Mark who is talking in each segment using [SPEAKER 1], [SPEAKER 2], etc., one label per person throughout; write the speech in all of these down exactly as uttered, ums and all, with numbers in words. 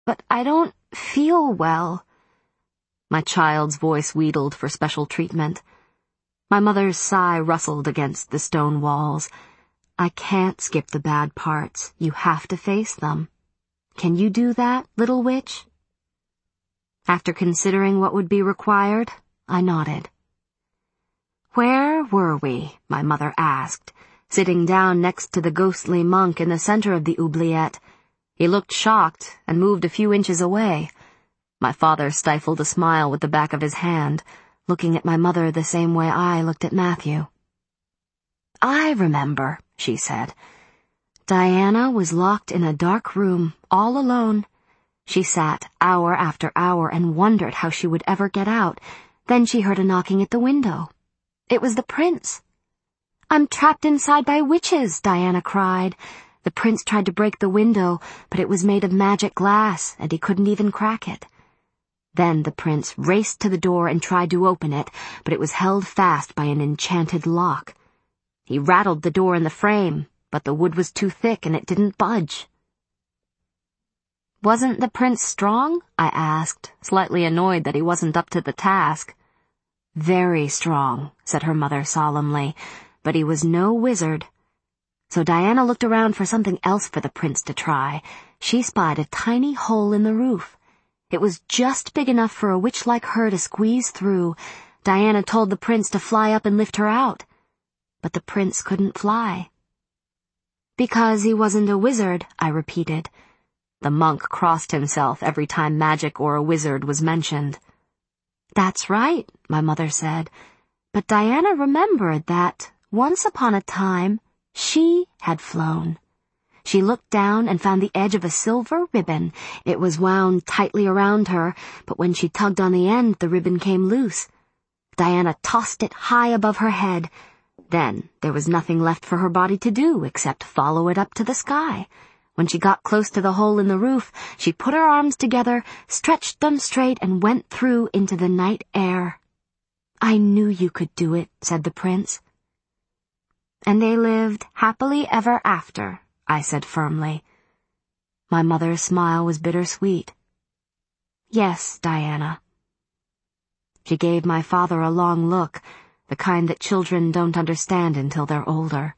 [SPEAKER 1] But I don't feel well. My child's voice wheedled for special treatment. My mother's sigh rustled against the stone walls. I can't skip the bad parts. You have to face them. Can you do that, little witch? After considering what would be required, I nodded. Where were we? My mother asked, sitting down next to the ghostly monk in the center of the oubliette. He looked shocked and moved a few inches away. My father stifled a smile with the back of his hand, looking at my mother the same way I looked at Matthew. I remember, she said. Diana was locked in a dark room, all alone. She sat hour after hour and wondered how she would ever get out. Then she heard a knocking at the window. It was the prince. I'm trapped inside by witches, Diana cried. The prince tried to break the window, but it was made of magic glass, and he couldn't even crack it. Then the prince raced to the door and tried to open it, but it was held fast by an enchanted lock. He rattled the door in the frame, but the wood was too thick and it didn't budge. Wasn't the prince strong? I asked, slightly annoyed that he wasn't up to the task. Very strong, said her mother solemnly, but he was no wizard. So Diana looked around for something else for the prince to try. She spied a tiny hole in the roof. It was just big enough for a witch like her to squeeze through. Diana told the prince to fly up and lift her out. But the prince couldn't fly. Because he wasn't a wizard, I repeated. The monk crossed himself every time magic or a wizard was mentioned. That's right, my mother said. But Diana remembered that, once upon a time, she had flown. She looked down and found the edge of a silver ribbon. It was wound tightly around her, but when she tugged on the end, the ribbon came loose. Diana tossed it high above her head. Then there was nothing left for her body to do except follow it up to the sky. When she got close to the hole in the roof, she put her arms together, stretched them straight, and went through into the night air. I knew you could do it, said the prince. And they lived happily ever after, I said firmly. My mother's smile was bittersweet. Yes, Diana. She gave my father a long look, the kind that children don't understand until they're older.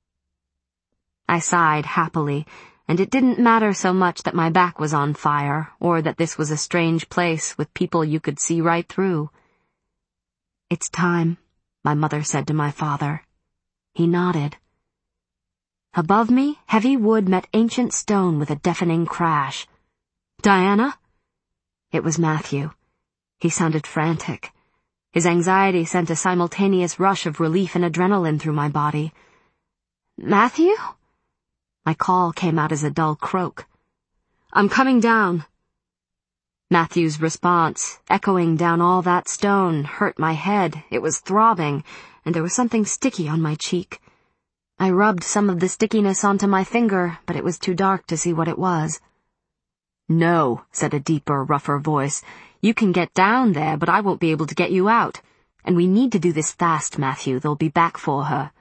[SPEAKER 1] I sighed happily, and it didn't matter so much that my back was on fire, or that this was a strange place with people you could see right through. It's time, my mother said to my father. He nodded. Above me, heavy wood met ancient stone with a deafening crash. Diana? It was Matthew. He sounded frantic. His anxiety sent a simultaneous rush of relief and adrenaline through my body. Matthew? My call came out as a dull croak. I'm coming down. Matthew's response, echoing down all that stone, hurt my head. It was throbbing, and there was something sticky on my cheek. I rubbed some of the stickiness onto my finger, but it was too dark to see what it was. No, said a deeper, rougher voice. You can get down there, but I won't be able to get you out. And we need to do this fast, Matthew. They'll be back for her.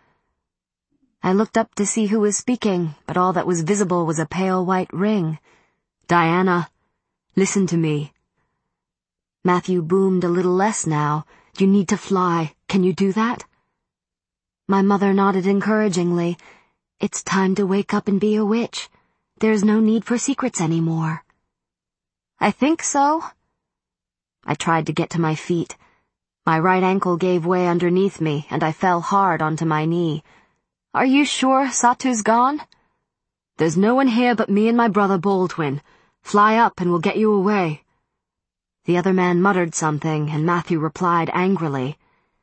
[SPEAKER 1] I looked up to see who was speaking, but all that was visible was a pale white ring. Diana, listen to me. Matthew boomed a little less now. You need to fly. Can you do that? My mother nodded encouragingly. It's time to wake up and be a witch. There's no need for secrets anymore. I think so. I tried to get to my feet. My right ankle gave way underneath me, and I fell hard onto my knee. Are you sure Satu's gone? There's no one here but me and my brother Baldwin. Fly up and we'll get you away. The other man muttered something, and Matthew replied angrily.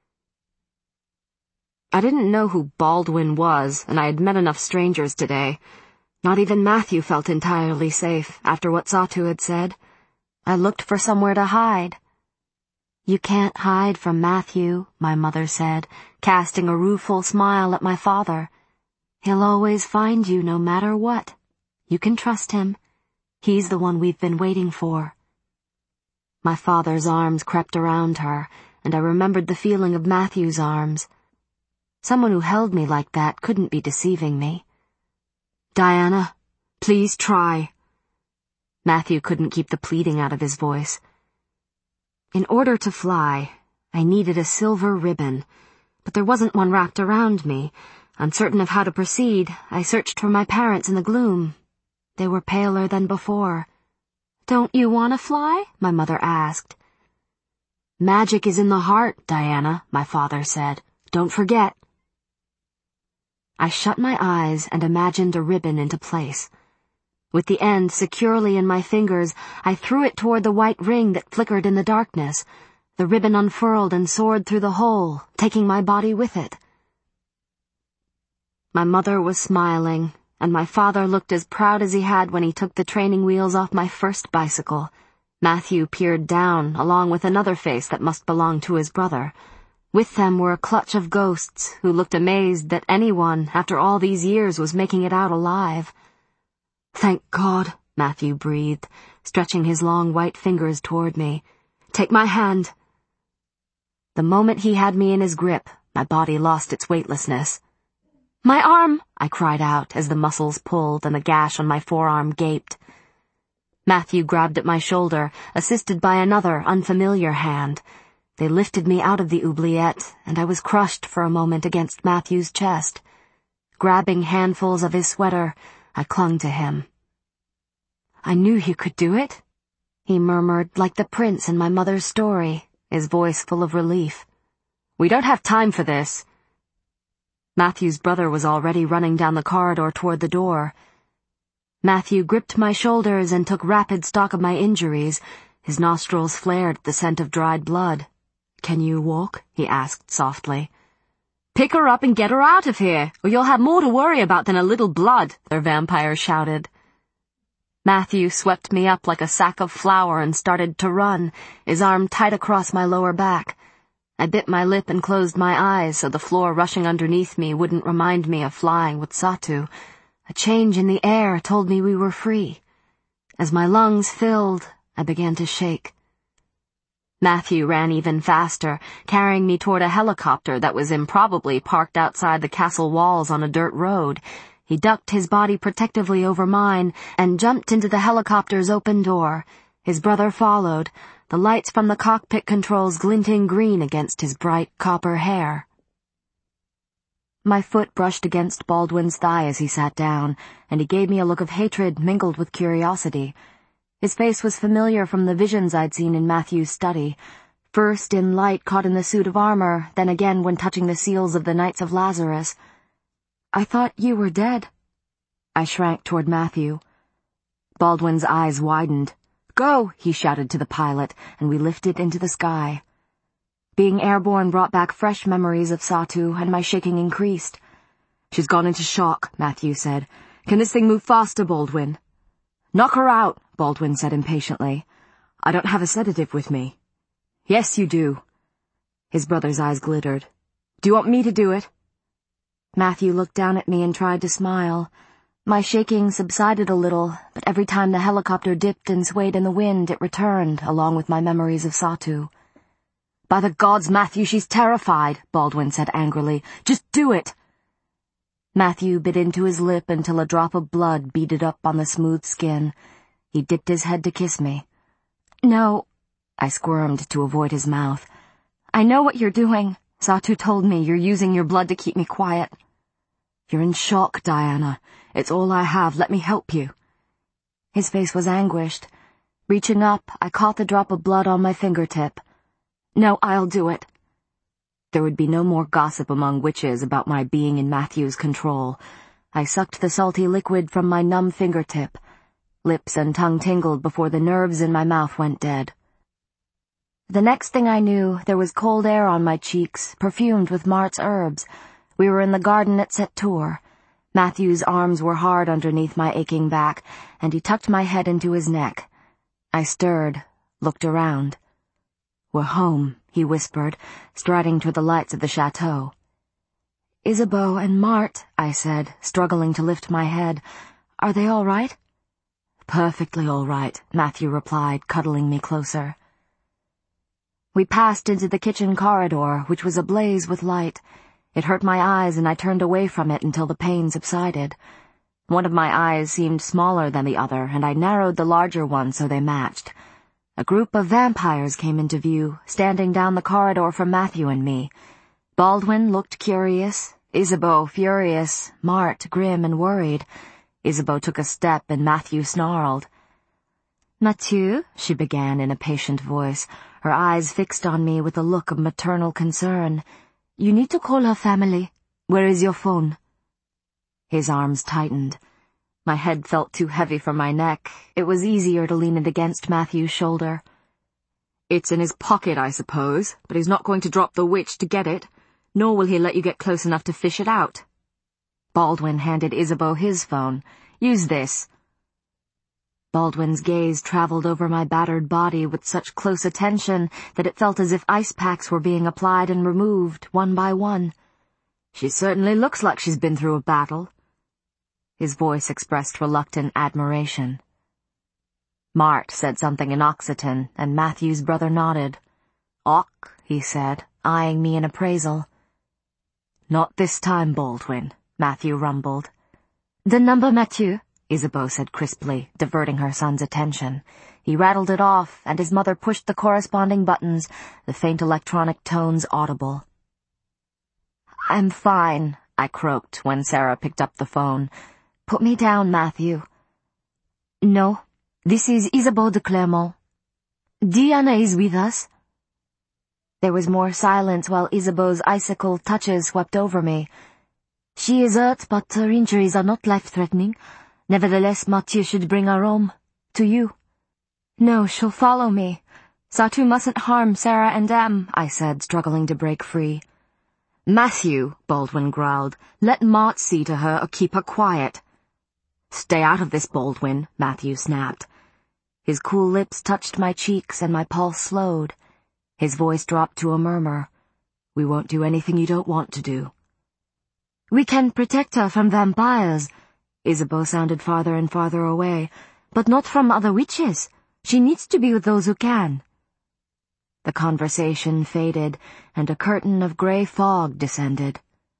[SPEAKER 1] I didn't know who Baldwin was, and I had met enough strangers today. Not even Matthew felt entirely safe after what Satu had said. I looked for somewhere to hide. You can't hide from Matthew, my mother said, casting a rueful smile at my father. He'll always find you no matter what. You can trust him. He's the one we've been waiting for. My father's arms crept around her, and I remembered the feeling of Matthew's arms. Someone who held me like that couldn't be deceiving me. Diana, please try. Matthew couldn't keep the pleading out of his voice. In order to fly, I needed a silver ribbon, but there wasn't one wrapped around me. Uncertain of how to proceed, I searched for my parents in the gloom. They were paler than before. "Don't you want to fly?" my mother asked. "Magic is in the heart, Diana," my father said. "Don't forget." I shut my eyes and imagined a ribbon into place. With the end securely in my fingers, I threw it toward the white ring that flickered in the darkness. The ribbon unfurled and soared through the hole, taking my body with it. My mother was smiling, and my father looked as proud as he had when he took the training wheels off my first bicycle. Matthew peered down, along with another face that must belong to his brother. With them were a clutch of ghosts who looked amazed that anyone, after all these years, was making it out alive. "Thank God," Matthew breathed, stretching his long white fingers toward me. "Take my hand." The moment he had me in his grip, my body lost its weightlessness. "My arm!" I cried out as the muscles pulled and the gash on my forearm gaped. Matthew grabbed at my shoulder, assisted by another unfamiliar hand. They lifted me out of the oubliette, and I was crushed for a moment against Matthew's chest. Grabbing handfuls of his sweater, I clung to him. "I knew you could do it," he murmured, like the prince in my mother's story, his voice full of relief. "We don't have time for this." Matthew's brother was already running down the corridor toward the door. Matthew gripped my shoulders and took rapid stock of my injuries. His nostrils flared at the scent of dried blood. "Can you walk?" he asked softly. "Pick her up and get her out of here, or you'll have more to worry about than a little blood," their vampire shouted. Matthew swept me up like a sack of flour and started to run, his arm tight across my lower back. I bit my lip and closed my eyes so the floor rushing underneath me wouldn't remind me of flying with Satu. A change in the air told me we were free. As my lungs filled, I began to shake. Matthew ran even faster, carrying me toward a helicopter that was improbably parked outside the castle walls on a dirt road. He ducked his body protectively over mine and jumped into the helicopter's open door. His brother followed, the lights from the cockpit controls glinting green against his bright copper hair. My foot brushed against Baldwin's thigh as he sat down, and he gave me a look of hatred mingled with curiosity. His face was familiar from the visions I'd seen in Matthew's study, first in light caught in the suit of armor, then again when touching the seals of the Knights of Lazarus. "I thought you were dead." I shrank toward Matthew. Baldwin's eyes widened. "Go!" he shouted to the pilot, and we lifted into the sky. Being airborne brought back fresh memories of Satu, and my shaking increased. "She's gone into shock," Matthew said. "Can this thing move faster, Baldwin?" "Knock her out," Baldwin said impatiently. "I don't have a sedative with me." "Yes, you do." His brother's eyes glittered. "Do you want me to do it?" Matthew looked down at me and tried to smile. My shaking subsided a little, but every time the helicopter dipped and swayed in the wind, it returned, along with my memories of Satu. "By the gods, Matthew, she's terrified," Baldwin said angrily. "Just do it!" Matthew bit into his lip until a drop of blood beaded up on the smooth skin. He dipped his head to kiss me. "No," I squirmed to avoid his mouth. "I know what you're doing. Satu told me you're using your blood to keep me quiet." "You're in shock, Diana. It's all I have. Let me help you." His face was anguished. Reaching up, I caught the drop of blood on my fingertip. "No, I'll do it." There would be no more gossip among witches about my being in Matthew's control. I sucked the salty liquid from my numb fingertip. Lips and tongue tingled before the nerves in my mouth went dead. The next thing I knew, there was cold air on my cheeks, perfumed with Mart's herbs. We were in the garden at Sept-Tours. Matthew's arms were hard underneath my aching back, and he tucked my head into his neck. I stirred, looked around. "We're home," he whispered, striding toward the lights of the chateau. "Isabeau and Mart," I said, struggling to lift my head. "Are they all right?" "Perfectly all right," Matthew replied, cuddling me closer. We passed into the kitchen corridor, which was ablaze with light. It hurt my eyes, and I turned away from it until the pain subsided. One of my eyes seemed smaller than the other, and I narrowed the larger one so they matched. A group of vampires came into view, standing down the corridor from Matthew and me. Baldwin looked curious, Isabeau furious, Mart grim and worried. Isabeau took a step and Matthew snarled. "Mathieu," she began in a patient voice, her eyes fixed on me with a look of maternal concern. "You need to call her family. Where is your phone?" His arms tightened. My head felt too heavy for my neck. It was easier to lean it against Matthew's shoulder. "It's in his pocket, I suppose, but he's not going to drop the witch to get it, nor will he let you get close enough to fish it out." Baldwin handed Isabeau his phone. "Use this." Baldwin's gaze traveled over my battered body with such close attention that it felt as if ice packs were being applied and removed, one by one. "She certainly looks like she's been through a battle." His voice expressed reluctant admiration. Mart said something in Occitan, and Matthew's brother nodded. "Och," he said, eyeing me in appraisal. "Not this time, Baldwin," Matthew rumbled. "The number, Mathieu," Isabeau said crisply, diverting her son's attention. He rattled it off, and his mother pushed the corresponding buttons, the faint electronic tones audible. "I'm fine," I croaked when Sarah picked up the phone. "Put me down, Matthew." "No, this is Isabeau de Clermont. Diana is with us." There was more silence while Isabeau's icicle touches swept over me. "She is hurt, but her injuries are not life-threatening. Nevertheless, Mathieu should bring her home. To you." "No, she'll follow me. Satu mustn't harm Sarah and Em," I said, struggling to break free. "Matthew," Baldwin growled, "let Mart see to her or keep her quiet." "Stay out of this, Baldwin," Matthew snapped. His cool lips touched my cheeks and my pulse slowed. His voice dropped to a murmur. "We won't do anything you don't want to do." "We can protect her from vampires." Isabeau sounded farther and farther away. "But not from other witches. She needs to be with those who can." The conversation faded, and a curtain of grey fog descended.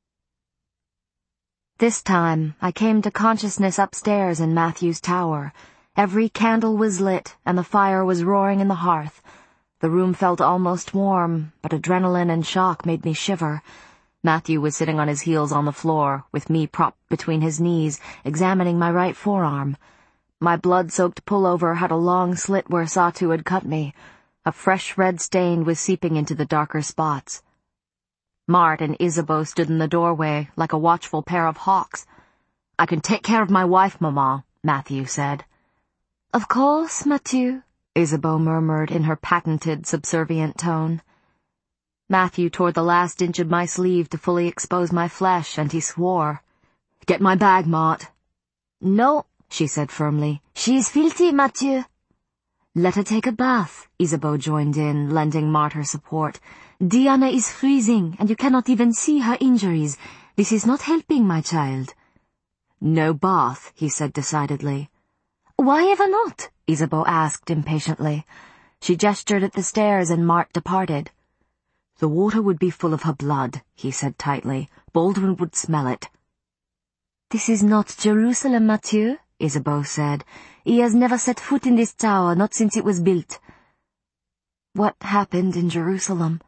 [SPEAKER 1] This time, I came to consciousness upstairs in Matthew's tower. Every candle was lit, and the fire was roaring in the hearth. The room felt almost warm, but adrenaline and shock made me shiver. Matthew was sitting on his heels on the floor, with me propped between his knees, examining my right forearm. My blood-soaked pullover had a long slit where Satu had cut me. A fresh red stain was seeping into the darker spots. Mart and Isabeau stood in the doorway, like a watchful pair of hawks. "I can take care of my wife, Maman," Matthew said. "Of course, Mathieu," Isabeau murmured in her patented subservient tone. Matthew tore the last inch of my sleeve to fully expose my flesh, and he swore. "Get my bag, Mart." "No," she said firmly. "She is filthy, Mathieu." "Let her take a bath," Isabeau joined in, lending Mart her support. "Diana is freezing, and you cannot even see her injuries. This is not helping, my child." "No bath," he said decidedly. "Why ever not?" Isabeau asked impatiently. She gestured at the stairs, and Mart departed. "The water would be full of her blood," he said tightly. "Baldwin would smell it." "This is not Jerusalem, Mathieu," Isabeau said. "He has never set foot in this tower, not since it was built." What happened in Jerusalem?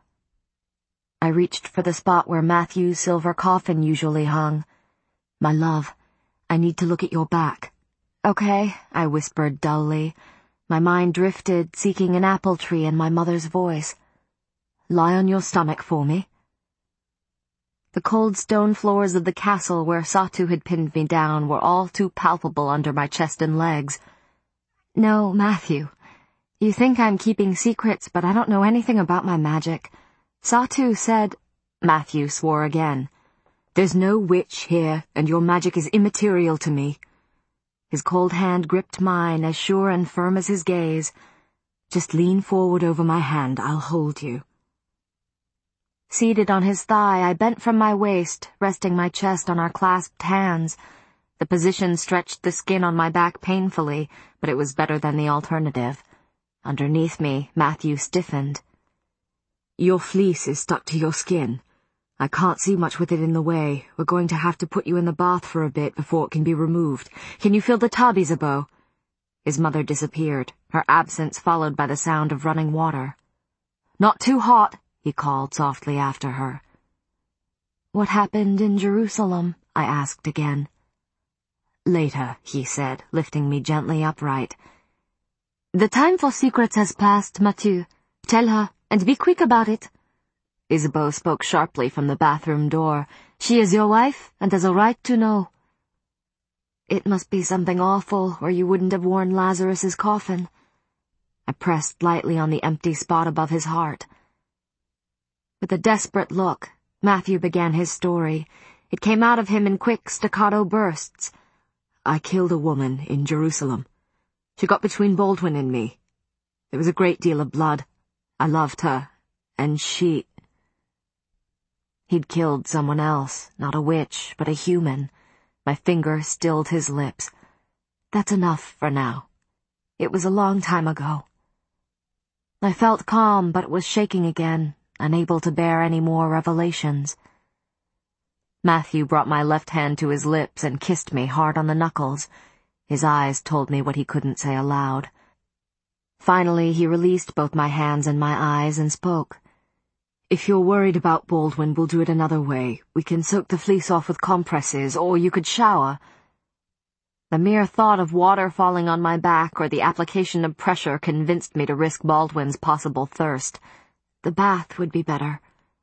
[SPEAKER 1] I reached for the spot where Matthew's silver coffin usually hung. "My love, I need to look at your back." "Okay," I whispered dully. My mind drifted, seeking an apple tree and my mother's voice. "Lie on your stomach for me." The cold stone floors of the castle where Satu had pinned me down were all too palpable under my chest and legs. "No, Matthew. You think I'm keeping secrets, but I don't know anything about my magic. Satu said—" Matthew swore again. "There's no witch here, and your magic is immaterial to me." His cold hand gripped mine, as sure and firm as his gaze. "Just lean forward over my hand, I'll hold you." Seated on his thigh, I bent from my waist, resting my chest on our clasped hands. The position stretched the skin on my back painfully, but it was better than the alternative. Underneath me, Matthew stiffened. "Your fleece is stuck to your skin. I can't see much with it in the way. We're going to have to put you in the bath for a bit before it can be removed. Can you fill the tub, Isabeau? His mother disappeared, her absence followed by the sound of running water. Not too hot, he called softly after her. What happened in Jerusalem? I asked again. Later, he said, lifting me gently upright. The time for secrets has passed, Mathieu. Tell her, and be quick about it. Isabeau spoke sharply from the bathroom door. She is your wife, and has a right to know. It must be something awful, or you wouldn't have worn Lazarus's coffin. I pressed lightly on the empty spot above his heart. With a desperate look, Matthew began his story. It came out of him in quick staccato bursts. I killed a woman in Jerusalem. She got between Baldwin and me. There was a great deal of blood. I loved her, and she... He'd killed someone else, not a witch, but a human. My finger stilled his lips. That's enough for now. It was a long time ago. I felt calm, but was shaking again, unable to bear any more revelations. Matthew brought my left hand to his lips and kissed me hard on the knuckles. His eyes told me what he couldn't say aloud. Finally, he released both my hands and my eyes and spoke. If you're worried about Baldwin, we'll do it another way. We can soak the fleece off with compresses, or you could shower. The mere thought of water falling on my back or the application of pressure convinced me to risk Baldwin's possible thirst. The bath would be better.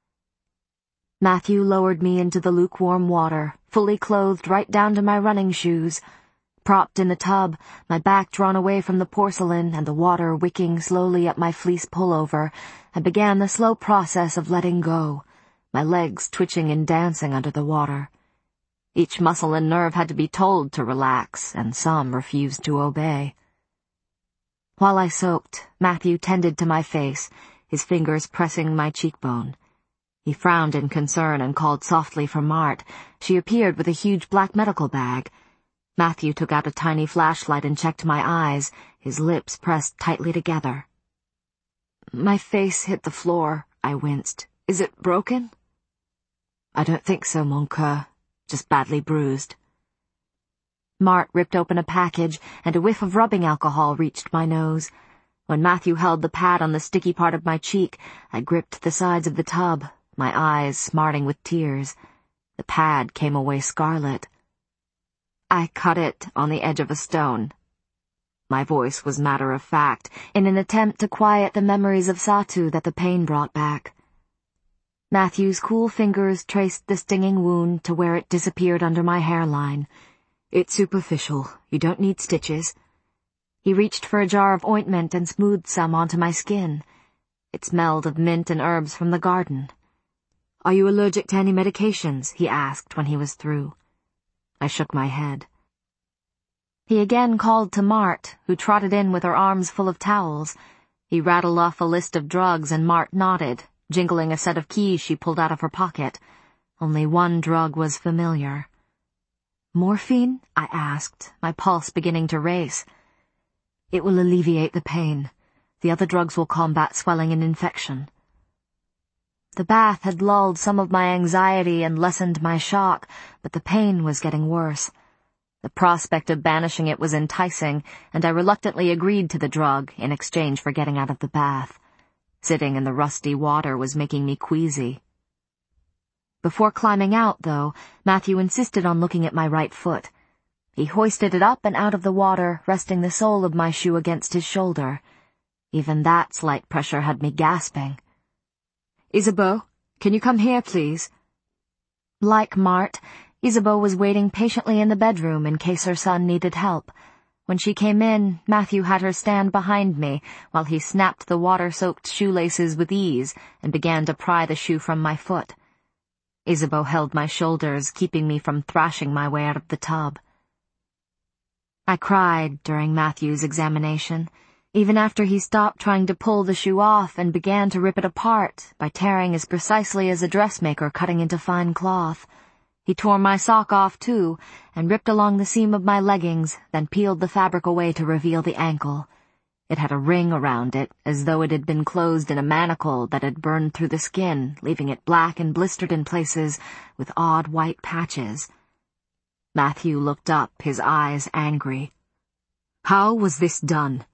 [SPEAKER 1] Matthew lowered me into the lukewarm water, fully clothed right down to my running shoes. Propped in the tub, my back drawn away from the porcelain and the water wicking slowly up my fleece pullover, I began the slow process of letting go, my legs twitching and dancing under the water. Each muscle and nerve had to be told to relax, and some refused to obey. While I soaked, Matthew tended to my face, his fingers pressing my cheekbone. He frowned in concern and called softly for Mart. She appeared with a huge black medical bag. Matthew took out a tiny flashlight and checked my eyes, his lips pressed tightly together. My face hit the floor, I winced. Is it broken? I don't think so, mon coeur. Just badly bruised. Mart ripped open a package, and a whiff of rubbing alcohol reached my nose. When Matthew held the pad on the sticky part of my cheek, I gripped the sides of the tub, my eyes smarting with tears. The pad came away scarlet. I cut it on the edge of a stone. My voice was matter-of-fact, in an attempt to quiet the memories of Satu that the pain brought back. Matthew's cool fingers traced the stinging wound to where it disappeared under my hairline. It's superficial. You don't need stitches. He reached for a jar of ointment and smoothed some onto my skin. It smelled of mint and herbs from the garden. Are you allergic to any medications? He asked when he was through. I shook my head. He again called to Mart, who trotted in with her arms full of towels. He rattled off a list of drugs and Mart nodded, jingling a set of keys she pulled out of her pocket. Only one drug was familiar. Morphine? I asked, my pulse beginning to race. It will alleviate the pain. The other drugs will combat swelling and infection. The bath had lulled some of my anxiety and lessened my shock, but the pain was getting worse. The prospect of banishing it was enticing, and I reluctantly agreed to the drug in exchange for getting out of the bath. Sitting in the rusty water was making me queasy. Before climbing out, though, Matthew insisted on looking at my right foot. He hoisted it up and out of the water, resting the sole of my shoe against his shoulder. Even that slight pressure had me gasping. Isabeau, can you come here, please? Like Mart, Isabeau was waiting patiently in the bedroom in case her son needed help. When she came in, Matthew had her stand behind me while he snapped the water-soaked shoelaces with ease and began to pry the shoe from my foot. Isabeau held my shoulders, keeping me from thrashing my way out of the tub. I cried during Matthew's examination, even after he stopped trying to pull the shoe off and began to rip it apart by tearing as precisely as a dressmaker cutting into fine cloth. He tore my sock off, too, and ripped along the seam of my leggings, then peeled the fabric away to reveal the ankle. It had a ring around it, as though it had been closed in a manacle that had burned through the skin, leaving it black and blistered in places with odd white patches. Matthew looked up, his eyes angry. "How was this done?"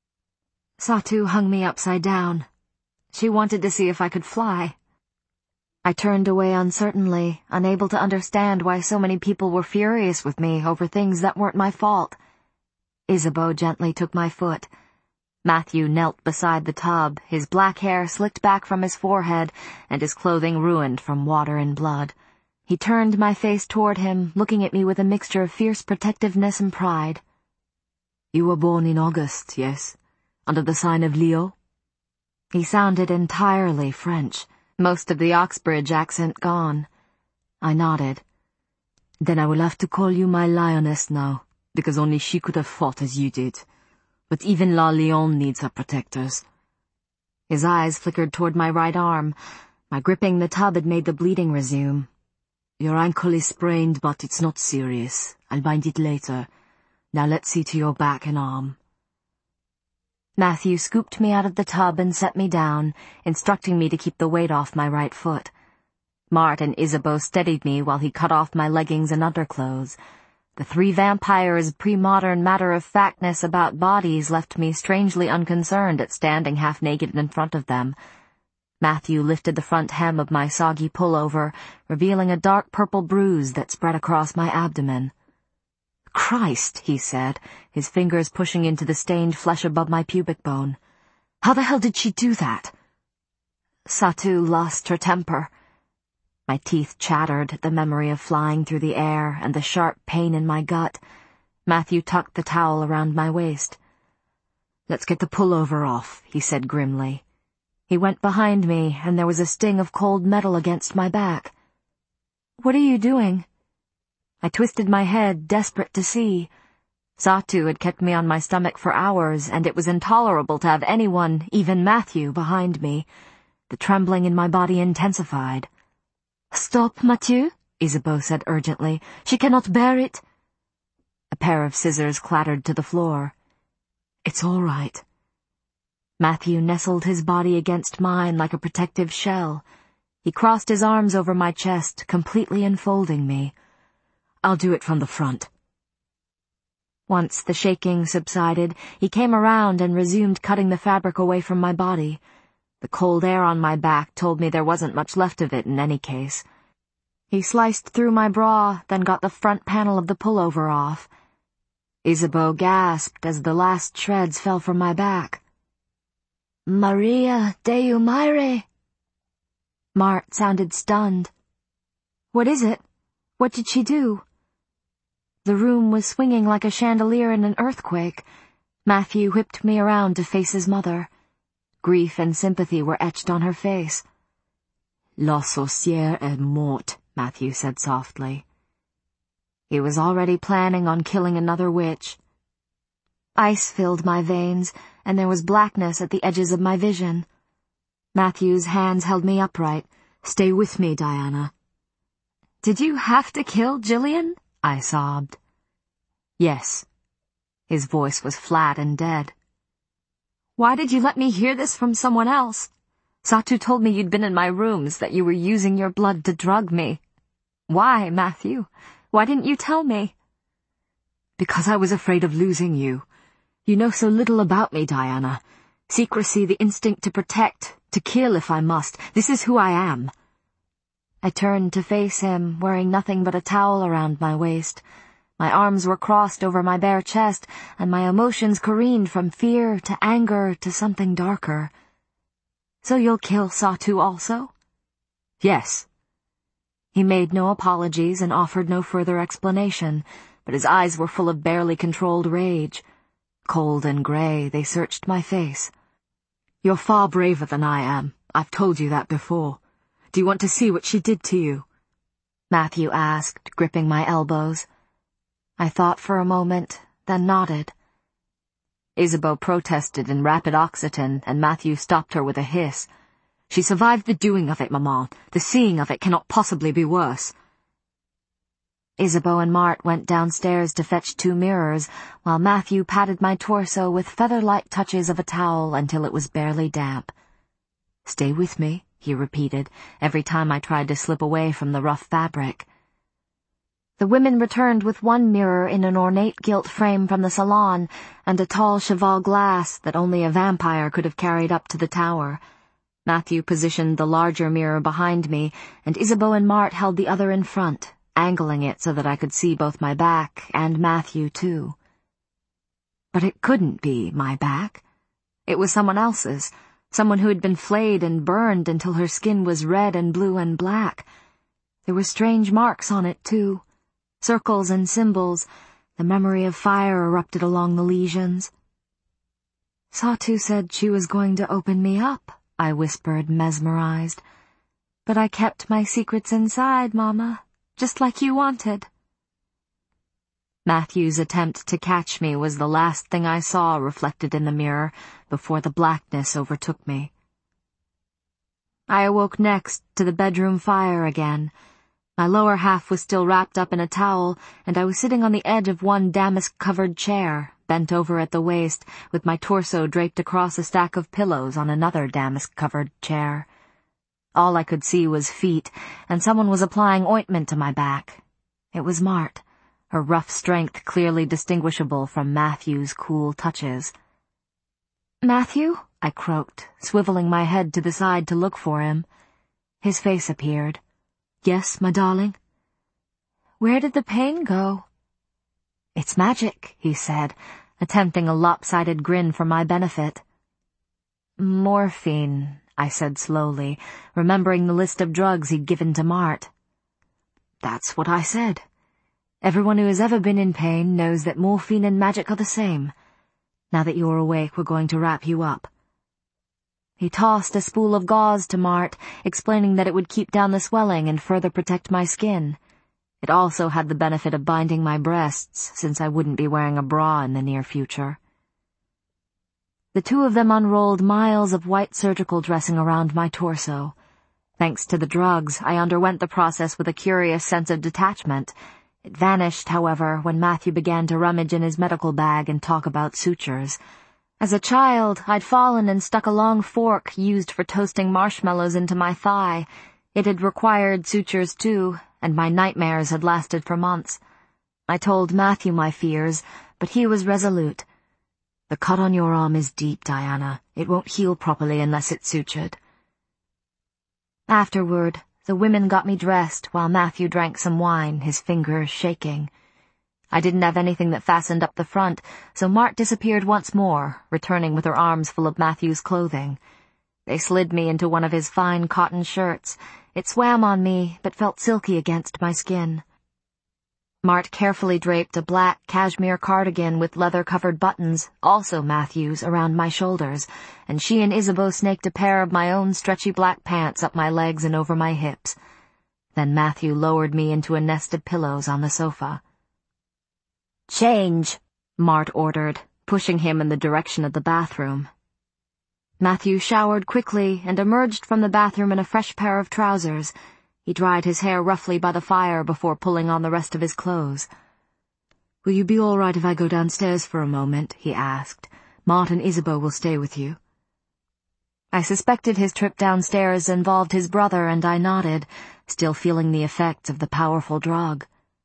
[SPEAKER 1] "Satu hung me upside down. She wanted to see if I could fly." I turned away uncertainly, unable to understand why so many people were furious with me over things that weren't my fault. Isabeau gently took my foot. Matthew knelt beside the tub, his black hair slicked back from his forehead and his clothing ruined from water and blood. He turned my face toward him, looking at me with a mixture of fierce protectiveness and pride. "You were born in August, yes? Under the sign of Leo?" He sounded entirely French, most of the Oxbridge accent gone. I nodded. "Then I will have to call you my lioness now, because only she could have fought as you did. But even La Lyon needs her protectors." His eyes flickered toward my right arm. My gripping the tub had made the bleeding resume. "Your ankle is sprained, but it's not serious. I'll bind it later. Now let's see to your back and arm." Matthew scooped me out of the tub and set me down, instructing me to keep the weight off my right foot. Mart and Isabeau steadied me while he cut off my leggings and underclothes. The three vampires' pre-modern matter-of-factness about bodies left me strangely unconcerned at standing half-naked in front of them. Matthew lifted the front hem of my soggy pullover, revealing a dark purple bruise that spread across my abdomen. "Christ," he said, his fingers pushing into the stained flesh above my pubic bone. "How the hell did she do that?" Satu lost her temper. My teeth chattered at the memory of flying through the air and the sharp pain in my gut. Matthew tucked the towel around my waist. "Let's get the pullover off," he said grimly. He went behind me, and there was a sting of cold metal against my back. "What are you doing?" I twisted my head, desperate to see. Satu had kept me on my stomach for hours, and it was intolerable to have anyone, even Matthew, behind me. The trembling in my body intensified. "Stop, Mathieu," Isabeau said urgently. "She cannot bear it." A pair of scissors clattered to the floor. "It's all right." Matthew nestled his body against mine like a protective shell. He crossed his arms over my chest, completely enfolding me. "I'll do it from the front." Once the shaking subsided, he came around and resumed cutting the fabric away from my body. The cold air on my back told me there wasn't much left of it in any case. He sliced through my bra, then got the front panel of the pullover off. Isabeau gasped as the last shreds fell from my back. "Maria Deu Mire!" Mart sounded stunned. "What is it? What did she do?" The room was swinging like a chandelier in an earthquake. Matthew whipped me around to face his mother. Grief and sympathy were etched on her face. "La sorcière est morte," Matthew said softly. He was already planning on killing another witch. Ice filled my veins, and there was blackness at the edges of my vision. Matthew's hands held me upright. "Stay with me, Diana." "Did you have to kill Jillian?" I sobbed. "Yes." His voice was flat and dead. "Why did you let me hear this from someone else? Satu told me you'd been in my rooms, that you were using your blood to drug me. Why, Matthew? Why didn't you tell me?" "Because I was afraid of losing you. You know so little about me, Diana. Secrecy, the instinct to protect, to kill if I must. This is who I am." I turned to face him, wearing nothing but a towel around my waist. My arms were crossed over my bare chest, and my emotions careened from fear to anger to something darker. "So you'll kill Satu also?" "Yes." He made no apologies and offered no further explanation, but his eyes were full of barely controlled rage. Cold and gray, they searched my face. "You're far braver than I am. I've told you that before. Do you want to see what she did to you?" Matthew asked, gripping my elbows. I thought for a moment, then nodded. Isabeau protested in rapid Occitan, and Matthew stopped her with a hiss. "She survived the doing of it, Maman. The seeing of it cannot possibly be worse." Isabeau and Mart went downstairs to fetch two mirrors, while Matthew patted my torso with feather-like touches of a towel until it was barely damp. "Stay with me," he repeated, every time I tried to slip away from the rough fabric. The women returned with one mirror in an ornate gilt frame from the salon, and a tall cheval glass that only a vampire could have carried up to the tower. Matthew positioned the larger mirror behind me, and Isabeau and Mart held the other in front, angling it so that I could see both my back and Matthew, too. But it couldn't be my back. It was someone else's, someone who had been flayed and burned until her skin was red and blue and black. There were strange marks on it, too. Circles and symbols. The memory of fire erupted along the lesions. "Satu said she was going to open me up," I whispered, mesmerized. "But I kept my secrets inside, Mama, just like you wanted." Matthew's attempt to catch me was the last thing I saw reflected in the mirror before the blackness overtook me. I awoke next to the bedroom fire again. My lower half was still wrapped up in a towel, and I was sitting on the edge of one damask-covered chair, bent over at the waist, with my torso draped across a stack of pillows on another damask-covered chair. All I could see was feet, and someone was applying ointment to my back. It was Mart, her rough strength clearly distinguishable from Matthew's cool touches. "Matthew?" I croaked, swiveling my head to the side to look for him. His face appeared. "Yes, my darling?" "Where did the pain go?" "It's magic," he said, attempting a lopsided grin for my benefit. "Morphine," I said slowly, remembering the list of drugs he'd given to Mart. "That's what I said. Everyone who has ever been in pain knows that morphine and magic are the same. Now that you're awake, we're going to wrap you up." He tossed a spool of gauze to Mart, explaining that it would keep down the swelling and further protect my skin. It also had the benefit of binding my breasts, since I wouldn't be wearing a bra in the near future. The two of them unrolled miles of white surgical dressing around my torso. Thanks to the drugs, I underwent the process with a curious sense of detachment. It vanished, however, when Matthew began to rummage in his medical bag and talk about sutures. As a child, I'd fallen and stuck a long fork used for toasting marshmallows into my thigh. It had required sutures, too, and my nightmares had lasted for months. I told Matthew my fears, but he was resolute. "The cut on your arm is deep, Diana. It won't heal properly unless it's sutured." Afterward, the women got me dressed while Matthew drank some wine, his fingers shaking. I didn't have anything that fastened up the front, so Mart disappeared once more, returning with her arms full of Matthew's clothing. They slid me into one of his fine cotton shirts. It swam on me, but felt silky against my skin. Mart carefully draped a black cashmere cardigan with leather-covered buttons, also Matthew's, around my shoulders, and she and Isabeau snaked a pair of my own stretchy black pants up my legs and over my hips. Then Matthew lowered me into a nest of pillows on the sofa. "Change," Mart ordered, pushing him in the direction of the bathroom. Matthew showered quickly and emerged from the bathroom in a fresh pair of trousers. He dried his hair roughly by the fire before pulling on the rest of his clothes. "Will you be all right if I go downstairs for a moment?" he asked. "Mart and Isabeau will stay with you." I suspected his trip downstairs involved his brother, and I nodded, still feeling the effects of the powerful drug.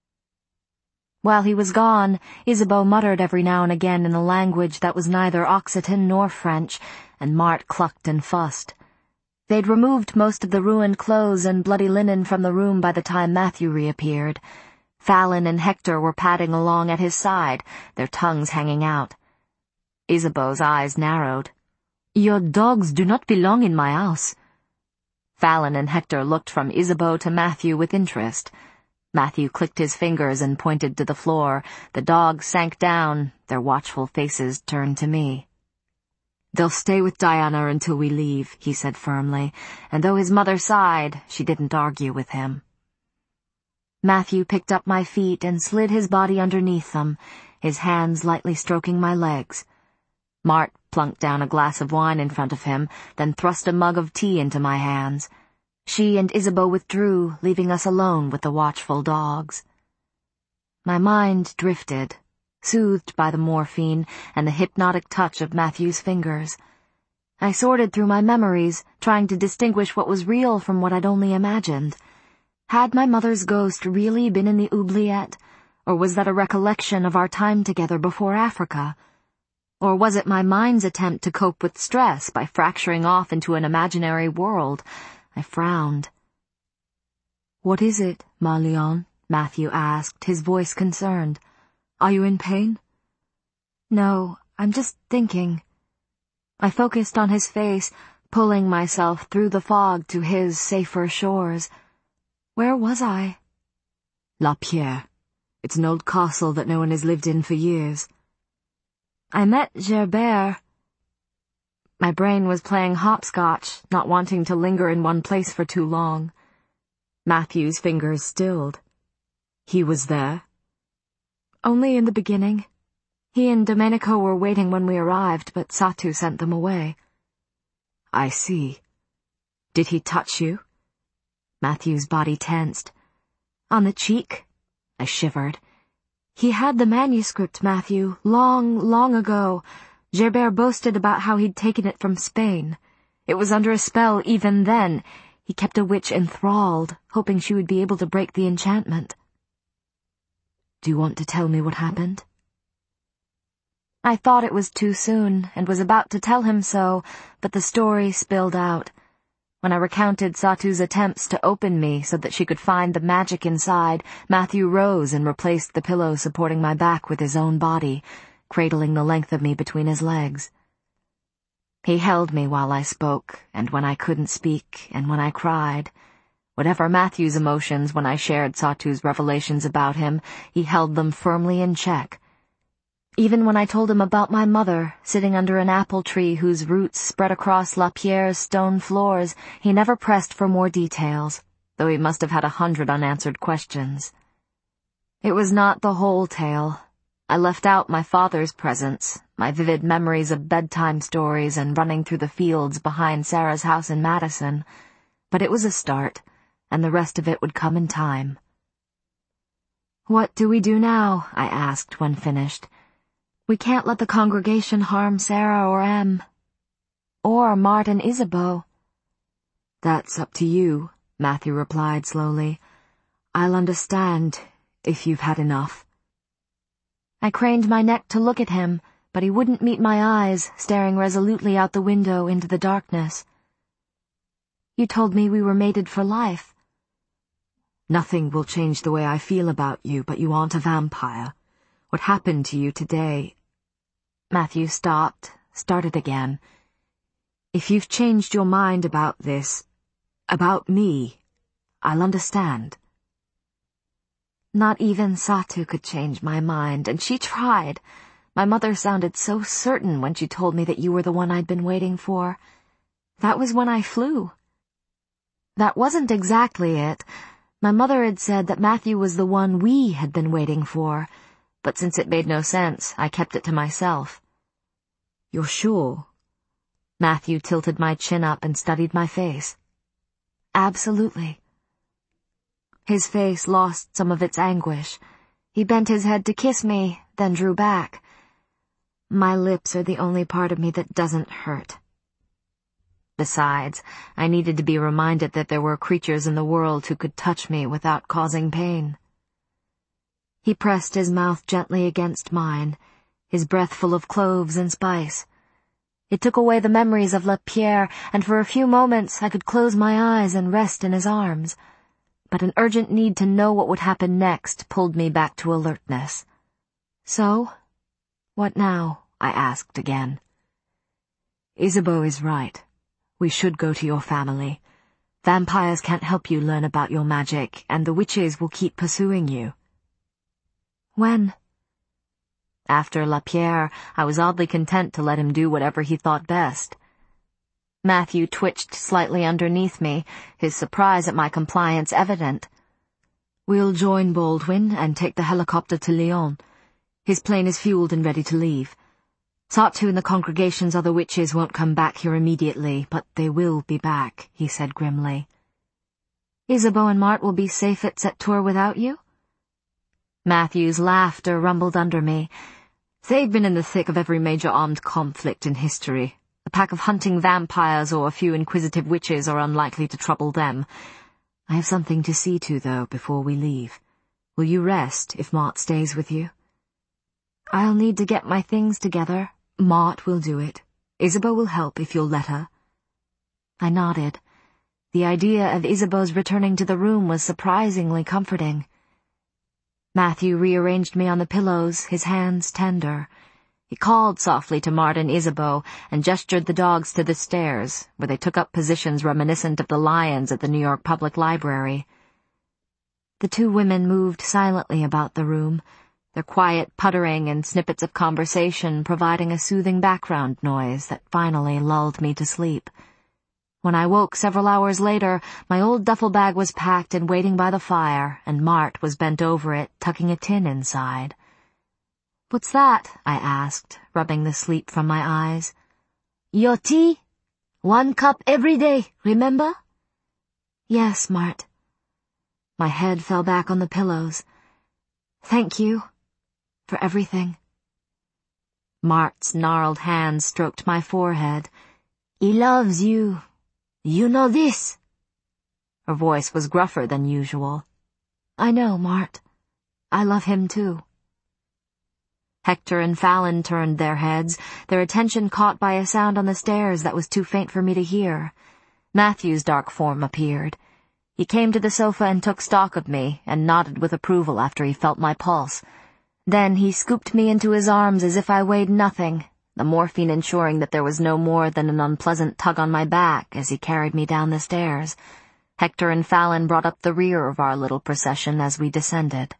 [SPEAKER 1] While he was gone, Isabeau muttered every now and again in a language that was neither Occitan nor French, and Mart clucked and fussed. They'd removed most of the ruined clothes and bloody linen from the room by the time Matthew reappeared. Fallon and Hector were padding along at his side, their tongues hanging out. Isabeau's eyes narrowed. "Your dogs do not belong in my house." Fallon and Hector looked from Isabeau to Matthew with interest. Matthew clicked his fingers and pointed to the floor. The dogs sank down, their watchful faces turned to me. "They'll stay with Diana until we leave," he said firmly, and though his mother sighed, she didn't argue with him. Matthew picked up my feet and slid his body underneath them, his hands lightly stroking my legs. Mart plunked down a glass of wine in front of him, then thrust a mug of tea into my hands. She and Isabeau withdrew, leaving us alone with the watchful dogs. My mind drifted, soothed by the morphine and the hypnotic touch of Matthew's fingers. I sorted through my memories, trying to distinguish what was real from what I'd only imagined. Had my mother's ghost really been in the oubliette, or was that a recollection of our time together before Africa? Or was it my mind's attempt to cope with stress by fracturing off into an imaginary world? I frowned. "What is it, Ma Lyon?" Matthew asked, his voice concerned. "Are you in pain?" "No, I'm just thinking." I focused on his face, pulling myself through the fog to his safer shores. Where was I? La Pierre. It's an old castle that no one has lived in for years. I met Gerbert. My brain was playing hopscotch, not wanting to linger in one place for too long. Matthew's fingers stilled. He was there? Only in the beginning. He and Domenico were waiting when we arrived, but Satu sent them away. I see. Did he touch you? Matthew's body tensed. On the cheek? I shivered. He had the manuscript, Matthew, long, long ago. Gerbert boasted about how he'd taken it from Spain. It was under a spell even then. He kept a witch enthralled, hoping she would be able to break the enchantment. Do you want to tell me what happened? I thought it was too soon, and was about to tell him so, but the story spilled out. When I recounted Satu's attempts to open me so that she could find the magic inside, Matthew rose and replaced the pillow supporting my back with his own body, cradling the length of me between his legs. He held me while I spoke, and when I couldn't speak, and when I cried. Whatever Matthew's emotions when I shared Satu's revelations about him, he held them firmly in check. Even when I told him about my mother, sitting under an apple tree whose roots spread across La Pierre's stone floors, he never pressed for more details, though he must have had a hundred unanswered questions. It was not the whole tale. I left out my father's presence, my vivid memories of bedtime stories and running through the fields behind Sarah's house in Madison, but it was a start, and the rest of it would come in time. "What do we do now?" I asked when finished. "We can't let the congregation harm Sarah or Em. Or Mart and Isabeau." "That's up to you," Matthew replied slowly. "I'll understand, if you've had enough." I craned my neck to look at him, but he wouldn't meet my eyes, staring resolutely out the window into the darkness. "You told me we were mated for life." "Nothing will change the way I feel about you, but you aren't a vampire. What happened to you today—" Matthew stopped, started again. "If you've changed your mind about this, about me, I'll understand." Not even Satu could change my mind, and she tried. My mother sounded so certain when she told me that you were the one I'd been waiting for. That was when I flew. That wasn't exactly it. My mother had said that Matthew was the one we had been waiting for, but since it made no sense, I kept it to myself. "You're sure?" Matthew tilted my chin up and studied my face. "Absolutely." His face lost some of its anguish. He bent his head to kiss me, then drew back. "My lips are the only part of me that doesn't hurt." Besides, I needed to be reminded that there were creatures in the world who could touch me without causing pain. He pressed his mouth gently against mine, his breath full of cloves and spice. It took away the memories of La Pierre, and for a few moments I could close my eyes and rest in his arms. But an urgent need to know what would happen next pulled me back to alertness. "So, what now?" I asked again. "Isabeau is right. We should go to your family. Vampires can't help you learn about your magic, and the witches will keep pursuing you." "When?" After La Pierre, I was oddly content to let him do whatever he thought best. Matthew twitched slightly underneath me, his surprise at my compliance evident. "We'll join Baldwin and take the helicopter to Lyon. His plane is fueled and ready to leave. Satu and the congregation's other witches won't come back here immediately, but they will be back," he said grimly. "Isabeau and Mart will be safe at Sept-Tours without you?" Matthew's laughter rumbled under me. They've been in the thick of every major armed conflict in history. A pack of hunting vampires or a few inquisitive witches are unlikely to trouble them. I have something to see to, though, before we leave. Will you rest if Mart stays with you? I'll need to get my things together. Mart will do it. Isabeau will help if you'll let her. I nodded. The idea of Isabeau's returning to the room was surprisingly comforting. Matthew rearranged me on the pillows, his hands tender. He called softly to Mart and Isabeau and gestured the dogs to the stairs, where they took up positions reminiscent of the lions at the New York Public Library. The two women moved silently about the room, their quiet puttering and snippets of conversation providing a soothing background noise that finally lulled me to sleep. When I woke several hours later, my old duffel bag was packed and waiting by the fire, and Mart was bent over it, tucking a tin inside. "What's that?" I asked, rubbing the sleep from my eyes. "Your tea? One cup every day, remember?" "Yes, Mart." My head fell back on the pillows. "Thank you. For everything." Mart's gnarled hand stroked my forehead. "He loves you. You know this." Her voice was gruffer than usual. "I know, Mart. I love him too." Hector and Fallon turned their heads, their attention caught by a sound on the stairs that was too faint for me to hear. Matthew's dark form appeared. He came to the sofa and took stock of me, and nodded with approval after he felt my pulse. Then he scooped me into his arms as if I weighed nothing, the morphine ensuring that there was no more than an unpleasant tug on my back as he carried me down the stairs. Hector and Fallon brought up the rear of our little procession as we descended.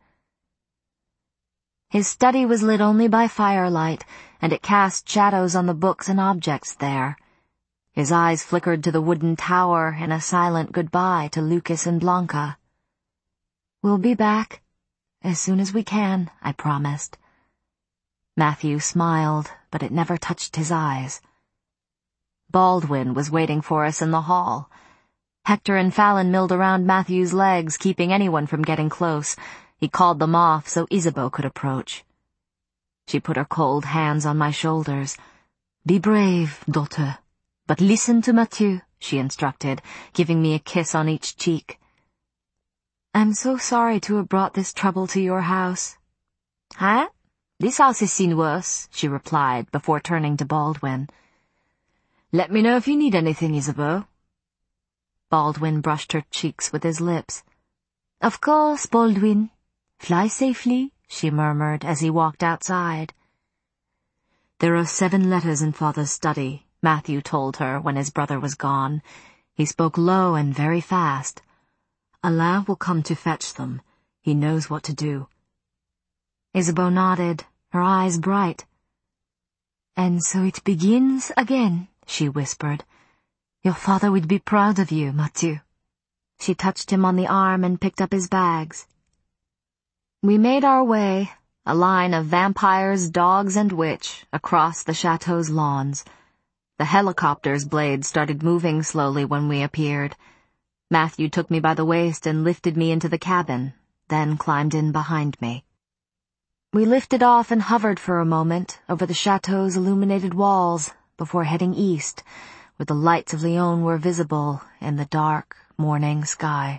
[SPEAKER 1] His study was lit only by firelight, and it cast shadows on the books and objects there. His eyes flickered to the wooden tower in a silent goodbye to Lucas and Blanca. "We'll be back. As soon as we can," I promised. Matthew smiled, but it never touched his eyes. Baldwin was waiting for us in the hall. Hector and Fallon milled around Matthew's legs, keeping anyone from getting close. He called them off so Isabeau could approach. She put her cold hands on my shoulders. "Be brave, daughter, but listen to Mathieu," she instructed, giving me a kiss on each cheek. "I'm so sorry to have brought this trouble to your house." "Huh? This house has seen worse," she replied before turning to Baldwin. "Let me know if you need anything, Isabeau." Baldwin brushed her cheeks with his lips. "Of course, Baldwin. Fly safely," she murmured as he walked outside. "There are seven letters in Father's study," Matthew told her when his brother was gone. He spoke low and very fast. "Alain will come to fetch them. He knows what to do." Isabeau nodded, her eyes bright. "And so it begins again," she whispered. "Your father would be proud of you, Mathieu." She touched him on the arm and picked up his bags. We made our way, a line of vampires, dogs, and witch, across the chateau's lawns. The helicopter's blades started moving slowly when we appeared. Matthew took me by the waist and lifted me into the cabin, then climbed in behind me. We lifted off and hovered for a moment over the chateau's illuminated walls before heading east, where the lights of Lyon were visible in the dark morning sky.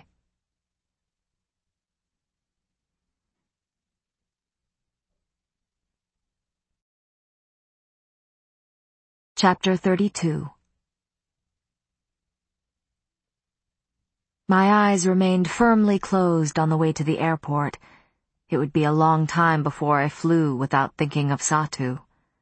[SPEAKER 1] Chapter thirty-two. My eyes remained firmly closed on the way to the airport. It would be a long time before I flew without thinking of Satu.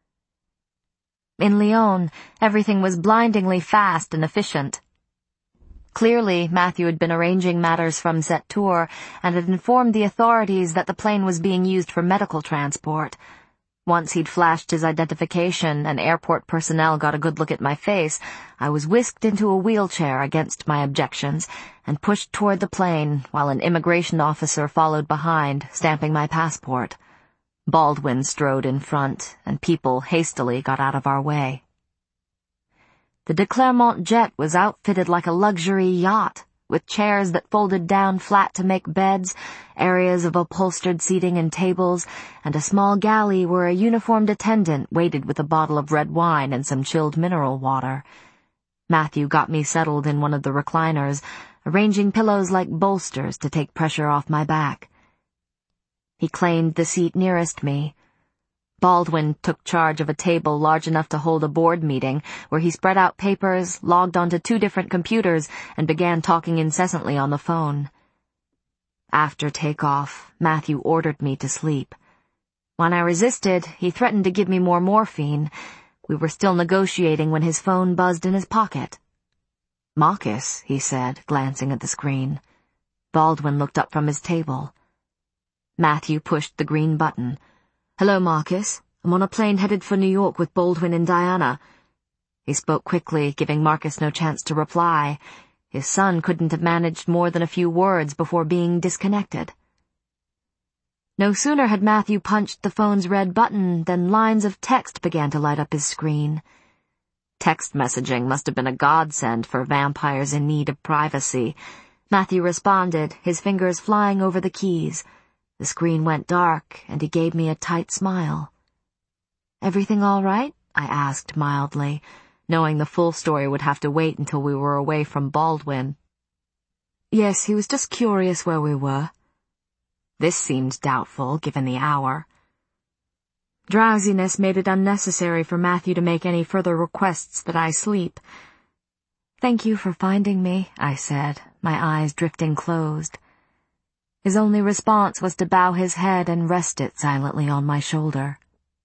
[SPEAKER 1] In Lyon, everything was blindingly fast and efficient. Clearly, Matthew had been arranging matters from Sept-Tours and had informed the authorities that the plane was being used for medical transport. Once he'd flashed his identification and airport personnel got a good look at my face, I was whisked into a wheelchair against my objections and pushed toward the plane while an immigration officer followed behind, stamping my passport. Baldwin strode in front, and people hastily got out of our way. The de Clermont jet was outfitted like a luxury yacht, with chairs that folded down flat to make beds, areas of upholstered seating and tables, and a small galley where a uniformed attendant waited with a bottle of red wine and some chilled mineral water. Matthew got me settled in one of the recliners, arranging pillows like bolsters to take pressure off my back. He claimed the seat nearest me. Baldwin took charge of a table large enough to hold a board meeting, where he spread out papers, logged onto two different computers, and began talking incessantly on the phone. After takeoff, Matthew ordered me to sleep. When I resisted, he threatened to give me more morphine. We were still negotiating when his phone buzzed in his pocket. "Marcus," he said, glancing at the screen. Baldwin looked up from his table. Matthew pushed the green button. "Hello, Marcus. I'm on a plane headed for New York with Baldwin and Diana." He spoke quickly, giving Marcus no chance to reply. His son couldn't have managed more than a few words before being disconnected. No sooner had Matthew punched the phone's red button than lines of text began to light up his screen. Text messaging must have been a godsend for vampires in need of privacy. Matthew responded, his fingers flying over the keys. The screen went dark, and he gave me a tight smile. "Everything all right?" I asked mildly, knowing the full story would have to wait until we were away from Baldwin. "Yes, he was just curious where we were." This seemed doubtful, given the hour. Drowsiness made it unnecessary for Matthew to make any further requests that I sleep. "Thank you for finding me," I said, my eyes drifting closed. His only response was to bow his head and rest it silently on my shoulder.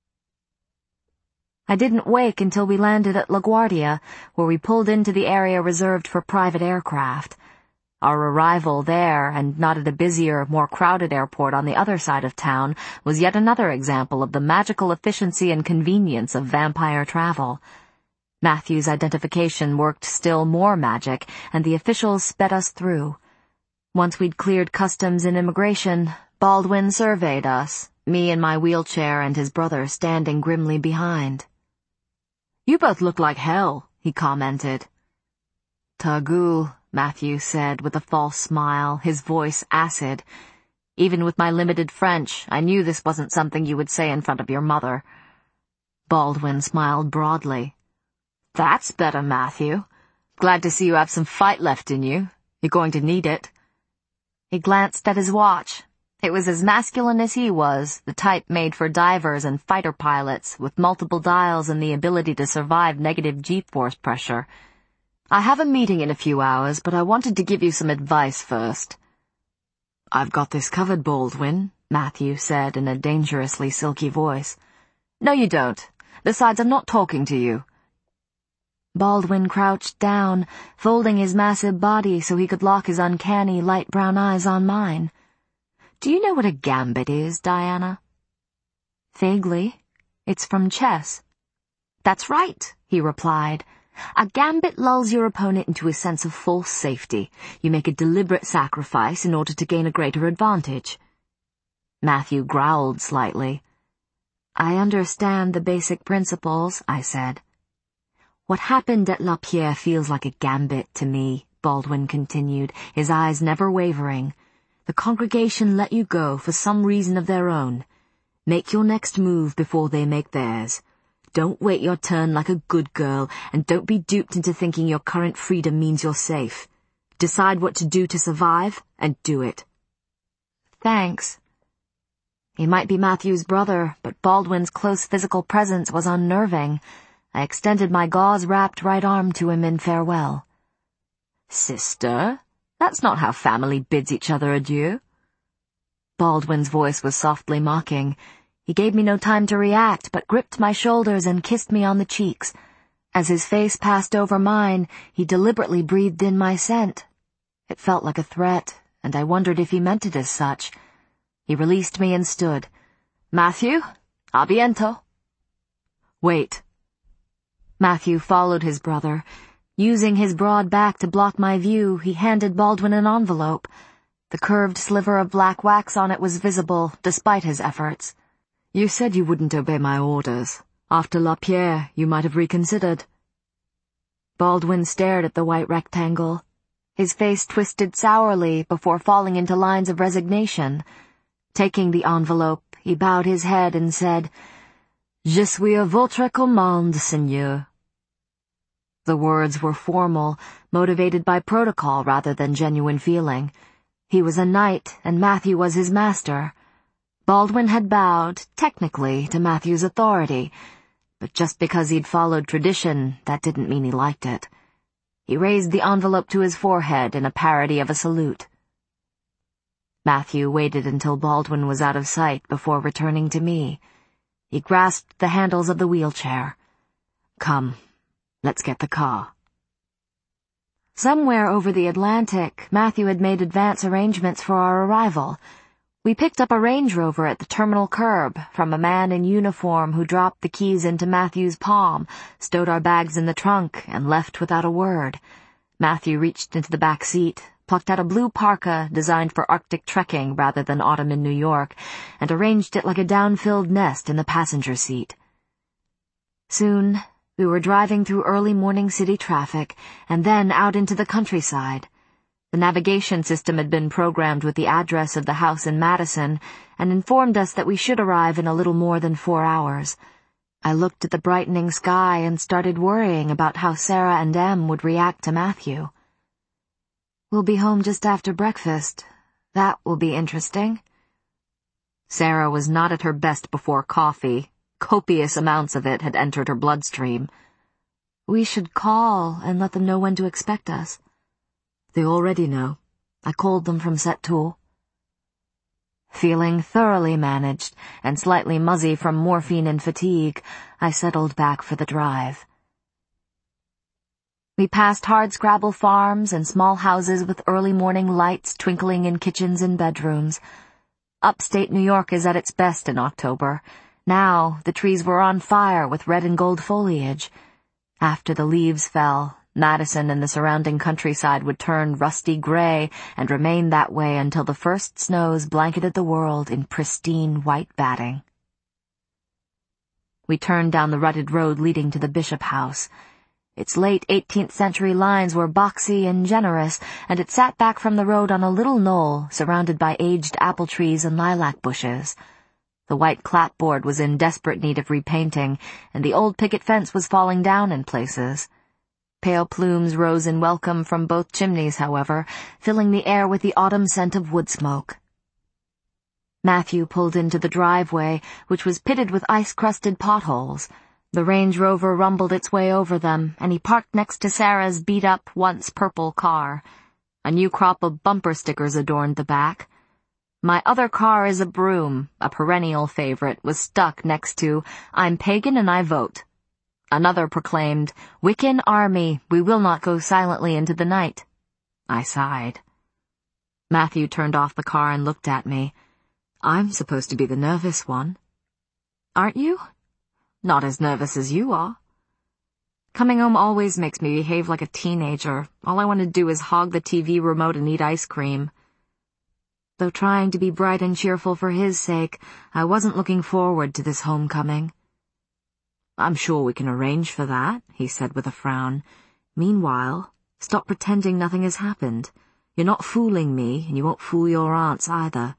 [SPEAKER 1] I didn't wake until we landed at LaGuardia, where we pulled into the area reserved for private aircraft. Our arrival there, and not at a busier, more crowded airport on the other side of town, was yet another example of the magical efficiency and convenience of vampire travel. Matthew's identification worked still more magic, and the officials sped us through. Once we'd cleared customs and immigration, Baldwin surveyed us, me in my wheelchair and his brother standing grimly behind. "You both look like hell," he commented. "Targul," Matthew said with a false smile, his voice acid. "Even with my limited French, I knew this wasn't something you would say in front of your mother." Baldwin smiled broadly. "That's better, Matthew. Glad to see you have some fight left in you. You're going to need it." He glanced at his watch. It was as masculine as he was, the type made for divers and fighter pilots, with multiple dials and the ability to survive negative G-force pressure. "I have a meeting in a few hours, but I wanted to give you some advice first." "I've got this covered, Baldwin," Matthew said in a dangerously silky voice. "No, you don't. Besides, I'm not talking to you." Baldwin crouched down, folding his massive body so he could lock his uncanny light brown eyes on mine. "Do you know what a gambit is, Diana?" "Vaguely. It's from chess." "That's right," he replied. "A gambit lulls your opponent into a sense of false safety. You make a deliberate sacrifice in order to gain a greater advantage." Matthew growled slightly. "I understand the basic principles," I said. "What happened at Lapierre feels like a gambit to me," Baldwin continued, his eyes never wavering. "The congregation let you go for some reason of their own. Make your next move before they make theirs. Don't wait your turn like a good girl, and don't be duped into thinking your current freedom means you're safe. Decide what to do to survive, and do it." "Thanks." He might be Matthew's brother, but Baldwin's close physical presence was unnerving. I extended my gauze-wrapped right arm to him in farewell. "Sister, that's not how family bids each other adieu." Baldwin's voice was softly mocking. He gave me no time to react, but gripped my shoulders and kissed me on the cheeks. As his face passed over mine, he deliberately breathed in my scent. It felt like a threat, and I wondered if he meant it as such. He released me and stood. "Matthew, a biento." "Wait." Matthew followed his brother. Using his broad back to block my view, he handed Baldwin an envelope. The curved sliver of black wax on it was visible, despite his efforts. "You said you wouldn't obey my orders. After Lapierre, you might have reconsidered." Baldwin stared at the white rectangle. His face twisted sourly before falling into lines of resignation. Taking the envelope, he bowed his head and said, "Je suis à votre commande, Seigneur." The words were formal, motivated by protocol rather than genuine feeling. He was a knight, and Matthew was his master. Baldwin had bowed, technically, to Matthew's authority, but just because he'd followed tradition, that didn't mean he liked it. He raised the envelope to his forehead in a parody of a salute. Matthew waited until Baldwin was out of sight before returning to me. He grasped the handles of the wheelchair. "Come, let's get the car." Somewhere over the Atlantic, Matthew had made advance arrangements for our arrival. We picked up a Range Rover at the terminal curb from a man in uniform who dropped the keys into Matthew's palm, stowed our bags in the trunk, and left without a word. Matthew reached into the back seat, plucked out a blue parka designed for Arctic trekking rather than autumn in New York, and arranged it like a down-filled nest in the passenger seat. Soon, we were driving through early morning city traffic, and then out into the countryside. The navigation system had been programmed with the address of the house in Madison and informed us that we should arrive in a little more than four hours. I looked at the brightening sky and started worrying about how Sarah and Em would react to Matthew. "We'll be home just after breakfast. That will be interesting." Sarah was not at her best before coffee. Copious amounts of it had entered her bloodstream. "We should call and let them know when to expect us." "They already know. I called them from Set Tool." Feeling thoroughly managed and slightly muzzy from morphine and fatigue, I settled back for the drive. We passed hardscrabble farms and small houses with early morning lights twinkling in kitchens and bedrooms. Upstate New York is at its best in October. Now the trees were on fire with red and gold foliage. After the leaves fell, Madison and the surrounding countryside would turn rusty gray and remain that way until the first snows blanketed the world in pristine white batting. We turned down the rutted road leading to the Bishop House. Its late eighteenth century lines were boxy and generous, and it sat back from the road on a little knoll surrounded by aged apple trees and lilac bushes. The white clapboard was in desperate need of repainting, and the old picket fence was falling down in places. Pale plumes rose in welcome from both chimneys, however, filling the air with the autumn scent of wood smoke. Matthew pulled into the driveway, which was pitted with ice-crusted potholes. The Range Rover rumbled its way over them, and he parked next to Sarah's beat-up, once-purple car. A new crop of bumper stickers adorned the back. "My other car is a broom," a perennial favorite, was stuck next to "I'm pagan and I vote." Another proclaimed, "Wiccan Army, we will not go silently into the night." I sighed. Matthew turned off the car and looked at me. "I'm supposed to be the nervous one." "Aren't you?" "Not as nervous as you are." Coming home always makes me behave like a teenager. All I want to do is hog the T V remote and eat ice cream. Though trying to be bright and cheerful for his sake, I wasn't looking forward to this homecoming. "I'm sure we can arrange for that," he said with a frown. "Meanwhile, stop pretending nothing has happened. You're not fooling me, and you won't fool your aunts either."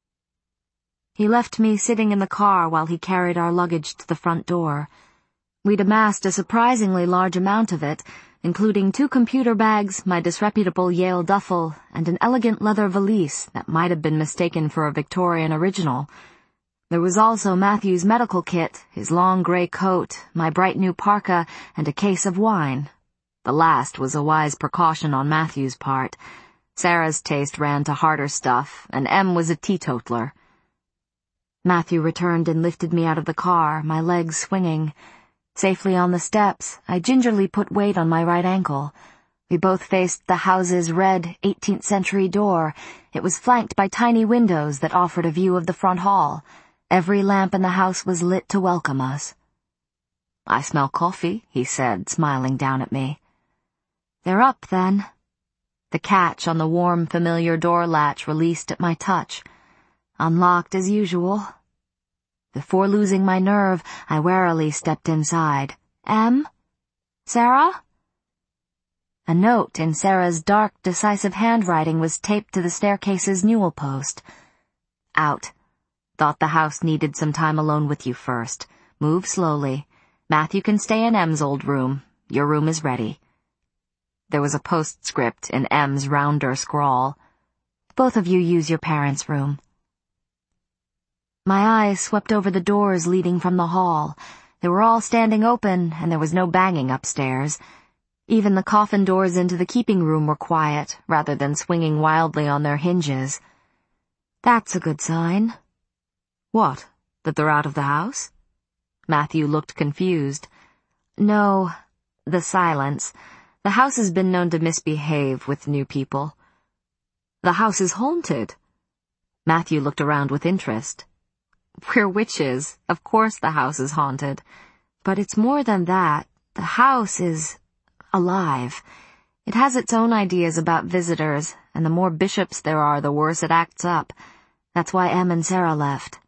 [SPEAKER 1] He left me sitting in the car while he carried our luggage to the front door. We'd amassed a surprisingly large amount of it, including two computer bags, my disreputable Yale duffel, and an elegant leather valise that might have been mistaken for a Victorian original. There was also Matthew's medical kit, his long gray coat, my bright new parka, and a case of wine. The last was a wise precaution on Matthew's part. Sarah's taste ran to harder stuff, and Em was a teetotaler. Matthew returned and lifted me out of the car, my legs swinging. Safely on the steps, I gingerly put weight on my right ankle. We both faced the house's red eighteenth century door. It was flanked by tiny windows that offered a view of the front hall. Every lamp in the house was lit to welcome us. "I smell coffee," he said, smiling down at me. "They're up, then." The catch on the warm, familiar door latch released at my touch. Unlocked as usual. Before losing my nerve, I warily stepped inside. "Em? Sarah?" A note in Sarah's dark, decisive handwriting was taped to the staircase's newel post. Out. Thought the house needed some time alone with you first. Move slowly. Matthew can stay in M's old room. Your room is ready. There was a postscript in M's rounder scrawl. Both of you use your parents' room. My eyes swept over the doors leading from the hall. They were all standing open, and there was no banging upstairs. Even the coffin doors into the keeping room were quiet, rather than swinging wildly on their hinges. That's a good sign. What? That they're out of the house? Matthew looked confused. No, the silence. The house has been known to misbehave with new people. The house is haunted. Matthew looked around with interest. We're witches. Of course the house is haunted. But it's more than that. The house is alive. It has its own ideas about visitors, and the more bishops there are, the worse it acts up. That's why Em and Sarah left.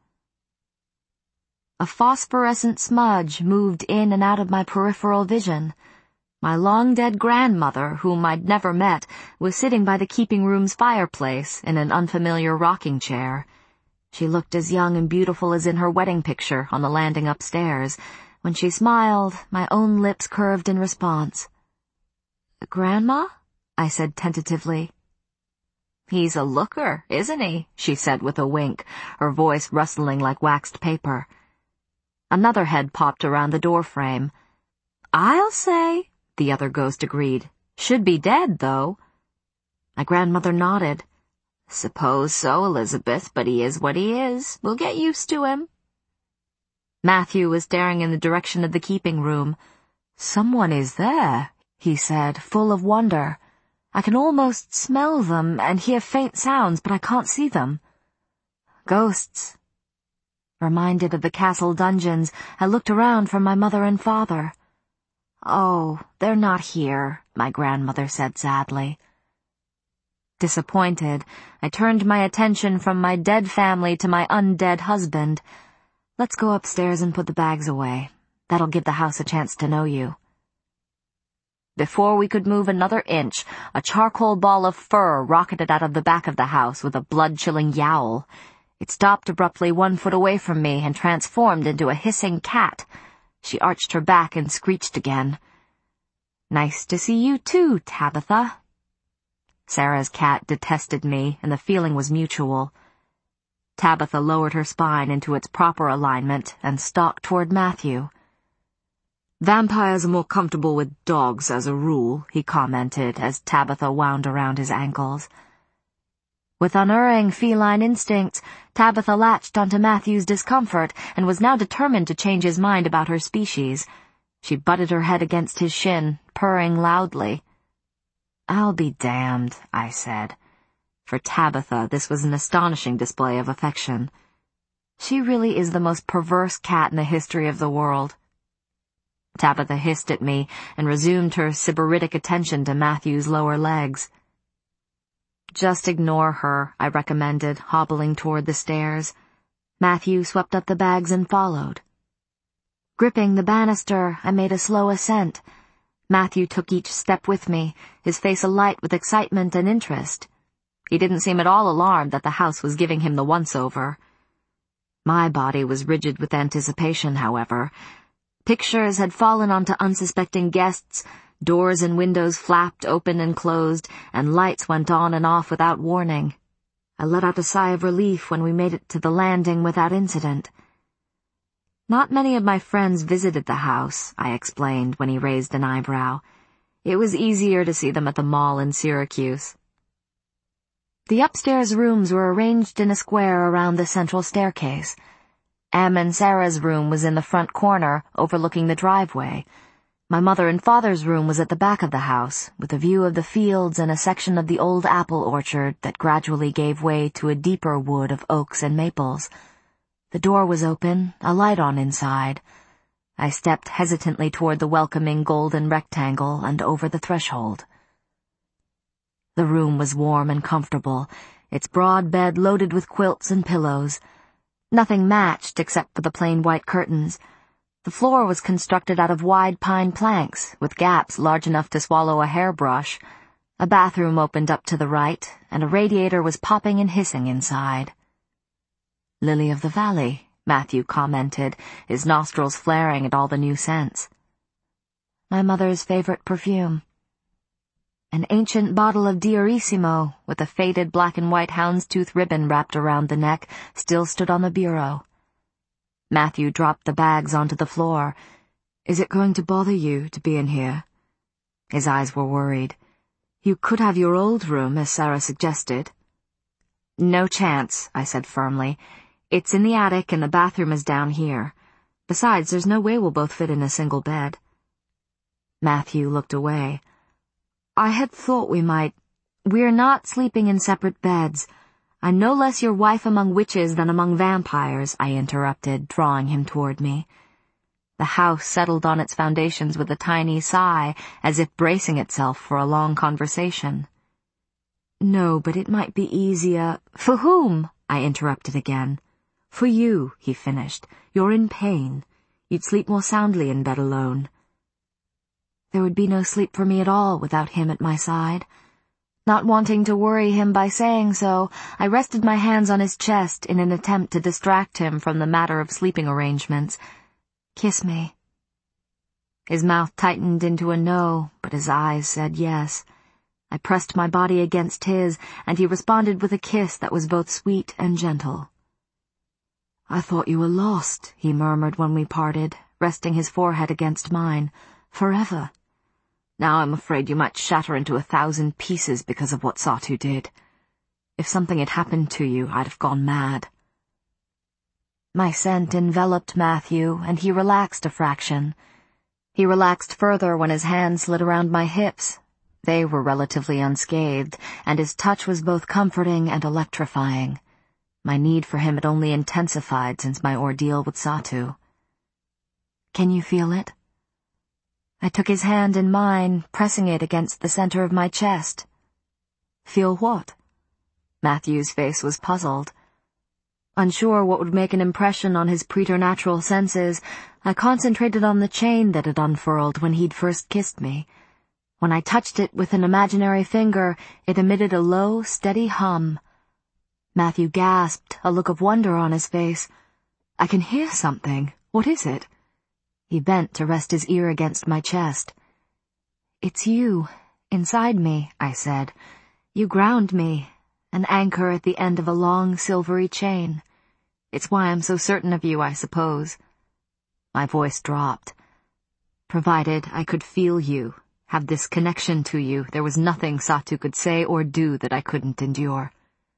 [SPEAKER 1] A phosphorescent smudge moved in and out of my peripheral vision. My long-dead grandmother, whom I'd never met, was sitting by the keeping room's fireplace in an unfamiliar rocking chair. She looked as young and beautiful as in her wedding picture on the landing upstairs. When she smiled, my own lips curved in response. "Grandma?" I said tentatively. "He's a looker, isn't he?" she said with a wink, her voice rustling like waxed paper. Another head popped around the doorframe. "I'll say," the other ghost agreed. "Should be dead, though." My grandmother nodded. "Suppose so, Elizabeth, but he is what he is. We'll get used to him." Matthew was staring in the direction of the keeping room. "Someone is there," he said, full of wonder. "I can almost smell them and hear faint sounds, but I can't see them." Ghosts. Reminded of the castle dungeons, I looked around for my mother and father. "Oh, they're not here," my grandmother said sadly. Disappointed, I turned my attention from my dead family to my undead husband. "Let's go upstairs and put the bags away. That'll give the house a chance to know you." Before we could move another inch, a charcoal ball of fur rocketed out of the back of the house with a blood-chilling yowl. It stopped abruptly one foot away from me and transformed into a hissing cat. She arched her back and screeched again. "Nice to see you too, Tabitha." Sarah's cat detested me, and the feeling was mutual. Tabitha lowered her spine into its proper alignment and stalked toward Matthew. "Vampires are more comfortable with dogs as a rule," he commented as Tabitha wound around his ankles. With unerring feline instincts, Tabitha latched onto Matthew's discomfort and was now determined to change his mind about her species. She butted her head against his shin, purring loudly. "I'll be damned," I said. For Tabitha, this was an astonishing display of affection. She really is the most perverse cat in the history of the world. Tabitha hissed at me and resumed her sybaritic attention to Matthew's lower legs. "Just ignore her," I recommended, hobbling toward the stairs. Matthew swept up the bags and followed. Gripping the banister, I made a slow ascent. Matthew took each step with me, his face alight with excitement and interest. He didn't seem at all alarmed that the house was giving him the once-over. My body was rigid with anticipation, however. Pictures had fallen onto unsuspecting guests, doors and windows flapped open and closed, and lights went on and off without warning. I let out a sigh of relief when we made it to the landing without incident. Not many of my friends visited the house, I explained when he raised an eyebrow. It was easier to see them at the mall in Syracuse. The upstairs rooms were arranged in a square around the central staircase. Em and Sarah's room was in the front corner, overlooking the driveway. My mother and father's room was at the back of the house, with a view of the fields and a section of the old apple orchard that gradually gave way to a deeper wood of oaks and maples. The door was open, a light on inside. I stepped hesitantly toward the welcoming golden rectangle and over the threshold. The room was warm and comfortable, its broad bed loaded with quilts and pillows. Nothing matched except for the plain white curtains. The floor was constructed out of wide pine planks, with gaps large enough to swallow a hairbrush. A bathroom opened up to the right, and a radiator was popping and hissing inside. "Lily of the valley," Matthew commented, his nostrils flaring at all the new scents. "My mother's favorite perfume." An ancient bottle of Diarissimo, with a faded black and white houndstooth ribbon wrapped around the neck, still stood on the bureau. Matthew dropped the bags onto the floor. "Is it going to bother you to be in here?" His eyes were worried. "You could have your old room, as Sarah suggested." "No chance," I said firmly. "It's in the attic and the bathroom is down here. Besides, there's no way we'll both fit in a single bed." Matthew looked away. "I had thought we might—" "We're not sleeping in separate beds. I'm no less your wife among witches than among vampires," I interrupted, drawing him toward me. The house settled on its foundations with a tiny sigh, as if bracing itself for a long conversation. "No, but it might be easier—" "For whom?" I interrupted again. "For you," he finished. "You're in pain. You'd sleep more soundly in bed alone." There would be no sleep for me at all without him at my side. Not wanting to worry him by saying so, I rested my hands on his chest in an attempt to distract him from the matter of sleeping arrangements. "Kiss me." His mouth tightened into a no, but his eyes said yes. I pressed my body against his, and he responded with a kiss that was both sweet and gentle. "I thought you were lost," he murmured when we parted, resting his forehead against mine. "Forever. Now I'm afraid you might shatter into a thousand pieces because of what Satu did. If something had happened to you, I'd have gone mad." My scent enveloped Matthew, and he relaxed a fraction. He relaxed further when his hand slid around my hips. They were relatively unscathed, and his touch was both comforting and electrifying. My need for him had only intensified since my ordeal with Satu. "Can you feel it?" I took his hand in mine, pressing it against the center of my chest. "Feel what?" Matthew's face was puzzled. Unsure what would make an impression on his preternatural senses, I concentrated on the chain that had unfurled when he'd first kissed me. When I touched it with an imaginary finger, it emitted a low, steady hum. Matthew gasped, a look of wonder on his face. "I can hear something. What is it?" He bent to rest his ear against my chest. "It's you, inside me," I said. "You ground me, an anchor at the end of a long, silvery chain. It's why I'm so certain of you, I suppose." My voice dropped. Provided I could feel you, have this connection to you, there was nothing Satu could say or do that I couldn't endure.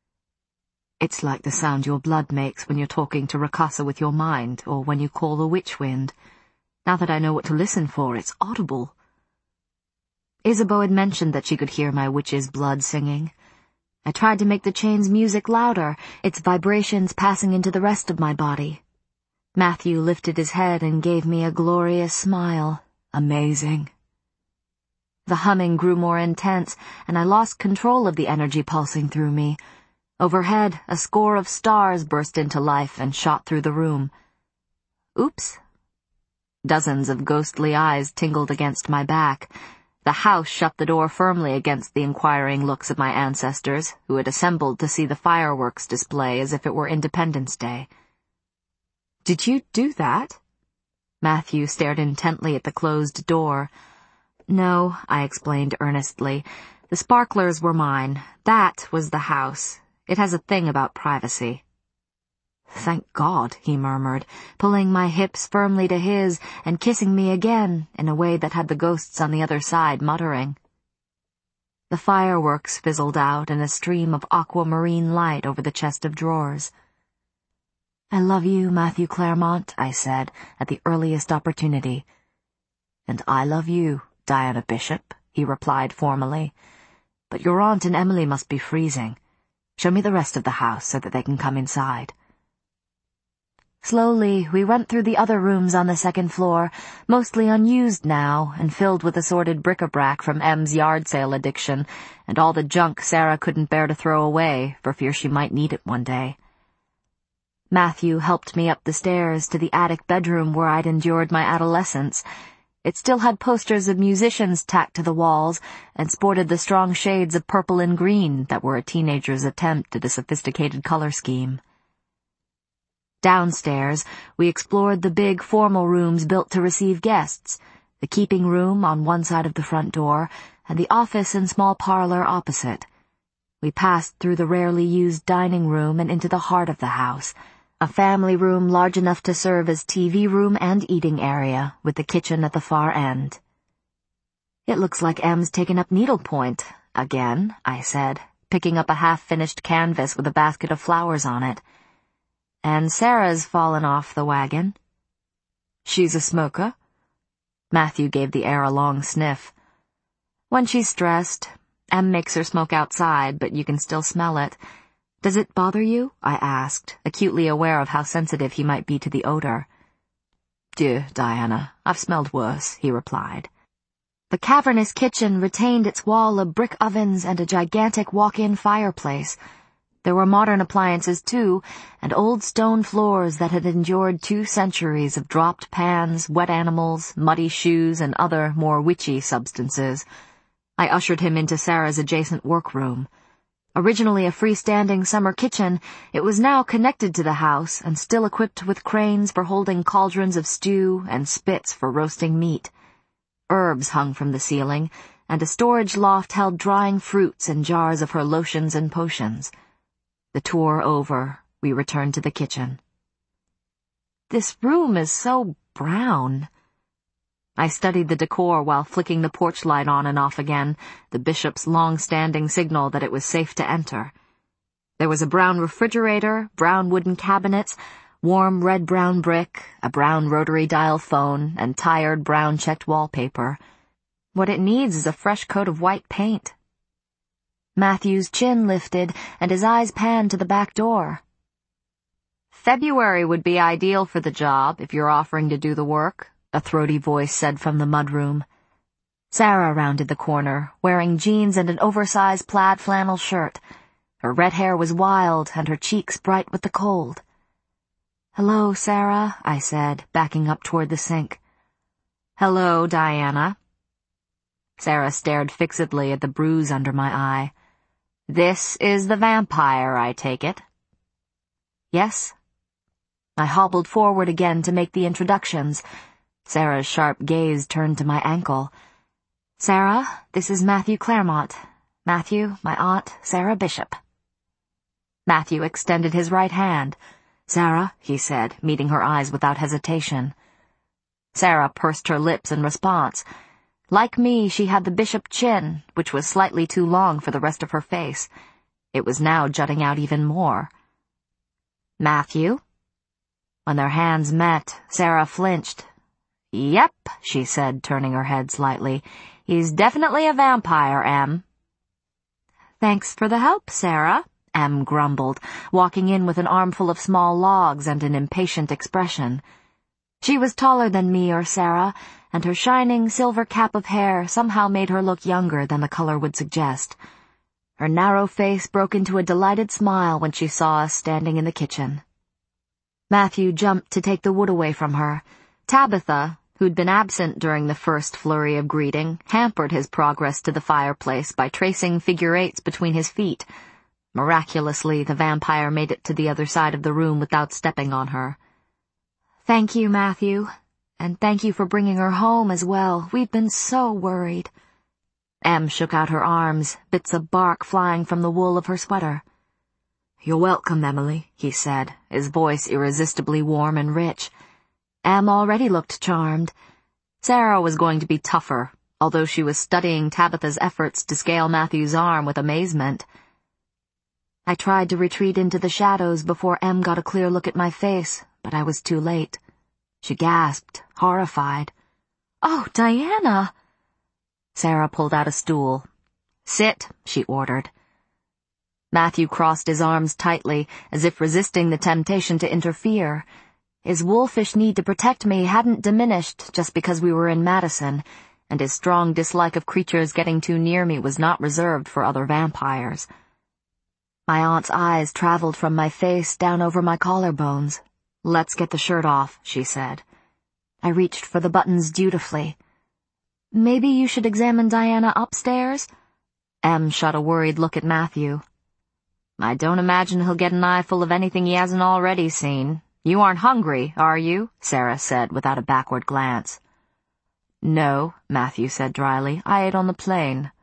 [SPEAKER 1] "It's like the sound your blood makes when you're talking to Rakasa with your mind, or when you call the witch wind. Now that I know what to listen for, it's audible." Isabeau had mentioned that she could hear my witch's blood singing. I tried to make the chain's music louder, its vibrations passing into the rest of my body. Matthew lifted his head and gave me a glorious smile. Amazing. The humming grew more intense, and I lost control of the energy pulsing through me. Overhead, a score of stars burst into life and shot through the room. "Oops." Dozens of ghostly eyes tingled against my back. The house shut the door firmly against the inquiring looks of my ancestors, who had assembled to see the fireworks display as if it were Independence Day. "Did you do that?" Matthew stared intently at the closed door. "No," I explained earnestly. "The sparklers were mine. That was the house. It has a thing about privacy." "Thank God," he murmured, pulling my hips firmly to his and kissing me again in a way that had the ghosts on the other side muttering. The fireworks fizzled out in a stream of aquamarine light over the chest of drawers. "I love you, Matthew Claremont," I said, at the earliest opportunity. "And I love you, Diana Bishop," he replied formally. "But your aunt and Emily must be freezing. Show me the rest of the house so that they can come inside." Slowly, we went through the other rooms on the second floor, mostly unused now and filled with assorted bric-a-brac from Em's yard sale addiction and all the junk Sarah couldn't bear to throw away for fear she might need it one day. Matthew helped me up the stairs to the attic bedroom where I'd endured my adolescence. It still had posters of musicians tacked to the walls and sported the strong shades of purple and green that were a teenager's attempt at a sophisticated color scheme. Downstairs, we explored the big formal rooms built to receive guests, the keeping room on one side of the front door, and the office and small parlor opposite. We passed through the rarely used dining room and into the heart of the house, a family room large enough to serve as T V room and eating area, with the kitchen at the far end. "It looks like Em's taken up needlepoint again," I said, picking up a half-finished canvas with a basket of flowers on it. "And Sarah's fallen off the wagon." "She's a smoker?" Matthew gave the air a long sniff. "When she's stressed. Em makes her smoke outside, but you can still smell it. Does it bother you?" I asked, acutely aware of how sensitive he might be to the odor. "Dear Diana, I've smelled worse," he replied. The cavernous kitchen retained its wall of brick ovens and a gigantic walk-in fireplace. There were modern appliances, too, and old stone floors that had endured two centuries of dropped pans, wet animals, muddy shoes, and other, more witchy substances. I ushered him into Sarah's adjacent workroom. Originally a freestanding summer kitchen, it was now connected to the house and still equipped with cranes for holding cauldrons of stew and spits for roasting meat. Herbs hung from the ceiling, and a storage loft held drying fruits and jars of her lotions and potions. The tour over, we returned to the kitchen. "This room is so brown." I studied the decor while flicking the porch light on and off again, the bishop's long-standing signal that it was safe to enter. There was a brown refrigerator, brown wooden cabinets, warm red-brown brick, a brown rotary dial phone, and tired brown checked wallpaper. What it needs is a fresh coat of white paint. Matthew's chin lifted, and his eyes panned to the back door. "February would be ideal for the job, if you're offering to do the work," a throaty voice said from the mudroom. Sarah rounded the corner, wearing jeans and an oversized plaid flannel shirt. Her red hair was wild, and her cheeks bright with the cold. "Hello, Sarah," I said, backing up toward the sink. "Hello, Diana." Sarah stared fixedly at the bruise under my eye. "This is the vampire, I take it?" "Yes." I hobbled forward again to make the introductions. Sarah's sharp gaze turned to my ankle. "Sarah, this is Matthew Claremont. Matthew, my aunt, Sarah Bishop." Matthew extended his right hand. "Sarah," he said, meeting her eyes without hesitation. Sarah pursed her lips in response. Like me, she had the bishop chin, which was slightly too long for the rest of her face. It was now jutting out even more. "Matthew?" When their hands met, Sarah flinched. "Yep," she said, turning her head slightly. "He's definitely a vampire, Em." "Thanks for the help, Sarah," Em grumbled, walking in with an armful of small logs and an impatient expression. She was taller than me or Sarah, and her shining silver cap of hair somehow made her look younger than the color would suggest. Her narrow face broke into a delighted smile when she saw us standing in the kitchen. Matthew jumped to take the wood away from her. Tabitha, who'd been absent during the first flurry of greeting, hampered his progress to the fireplace by tracing figure eights between his feet. Miraculously, the vampire made it to the other side of the room without stepping on her. "Thank you, Matthew. And thank you for bringing her home as well. We've been so worried." Em shook out her arms, bits of bark flying from the wool of her sweater. "You're welcome, Emily," he said, his voice irresistibly warm and rich. Em already looked charmed. Sarah was going to be tougher, although she was studying Tabitha's efforts to scale Matthew's arm with amazement. I tried to retreat into the shadows before Em got a clear look at my face, but I was too late. She gasped, horrified. "Oh, Diana!" Sarah pulled out a stool. "Sit," she ordered. Matthew crossed his arms tightly, as if resisting the temptation to interfere. His wolfish need to protect me hadn't diminished just because we were in Madison, and his strong dislike of creatures getting too near me was not reserved for other vampires. My aunt's eyes traveled from my face down over my collarbones. "Let's get the shirt off," she said. I reached for the buttons dutifully. "Maybe you should examine Diana upstairs?" Em shot a worried look at Matthew. "I don't imagine he'll get an eye full of anything he hasn't already seen. You aren't hungry, are you?" Sarah said without a backward glance. "No," Matthew said dryly. "I ate on the plane."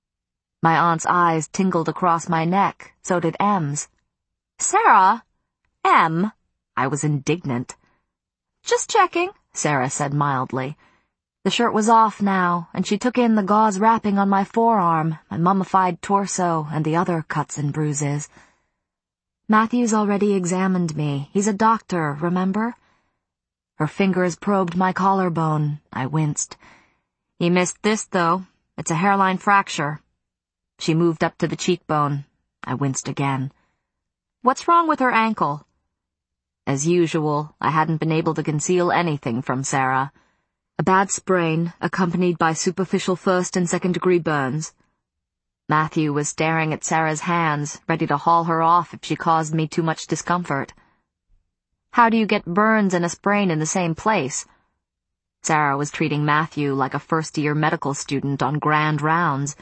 [SPEAKER 1] My aunt's eyes tingled across my neck, so did Em's. "Sarah! Em!" I was indignant. "Just checking," Sarah said mildly. The shirt was off now, and she took in the gauze wrapping on my forearm, my mummified torso, and the other cuts and bruises. "Matthew's already examined me. He's a doctor, remember?" Her fingers probed my collarbone. I winced. "He missed this, though. It's a hairline fracture." She moved up to the cheekbone. I winced again. "What's wrong with her ankle?" As usual, I hadn't been able to conceal anything from Sarah. A bad sprain, accompanied by superficial first and second degree burns. Matthew was staring at Sarah's hands, ready to haul her off if she caused me too much discomfort. "How do you get burns and a sprain in the same place?" Sarah was treating Matthew like a first-year medical student on grand rounds.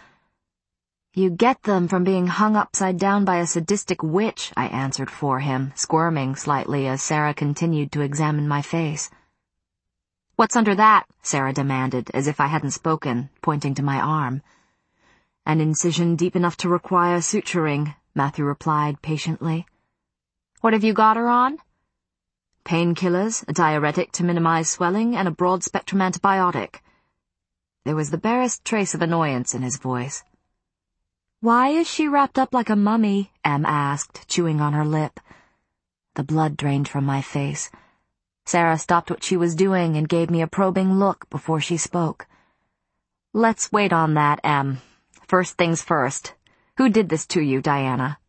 [SPEAKER 1] "You get them from being hung upside down by a sadistic witch," I answered for him, squirming slightly as Sarah continued to examine my face. "What's under that?" Sarah demanded, as if I hadn't spoken, pointing to my arm. "An incision deep enough to require suturing," Matthew replied patiently. "What have you got her on?" "Painkillers, a diuretic to minimize swelling, and a broad-spectrum antibiotic." There was the barest trace of annoyance in his voice. "Why is she wrapped up like a mummy?" Em asked, chewing on her lip. The blood drained from my face. Sarah stopped what she was doing and gave me a probing look before she spoke. "Let's wait on that, Em. First things first. Who did this to you, Diana?"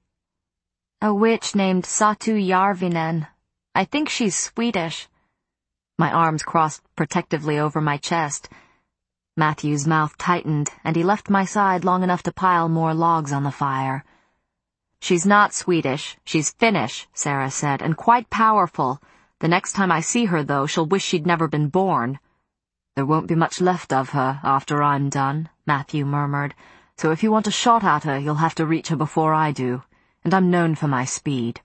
[SPEAKER 1] "A witch named Satu Järvinen. I think she's Swedish." My arms crossed protectively over my chest. Matthew's mouth tightened, and he left my side long enough to pile more logs on the fire. "She's not Swedish. She's Finnish," Sarah said, "and quite powerful. The next time I see her, though, she'll wish she'd never been born." "There won't be much left of her after I'm done," Matthew murmured, "so if you want a shot at her, you'll have to reach her before I do, and I'm known for my speed."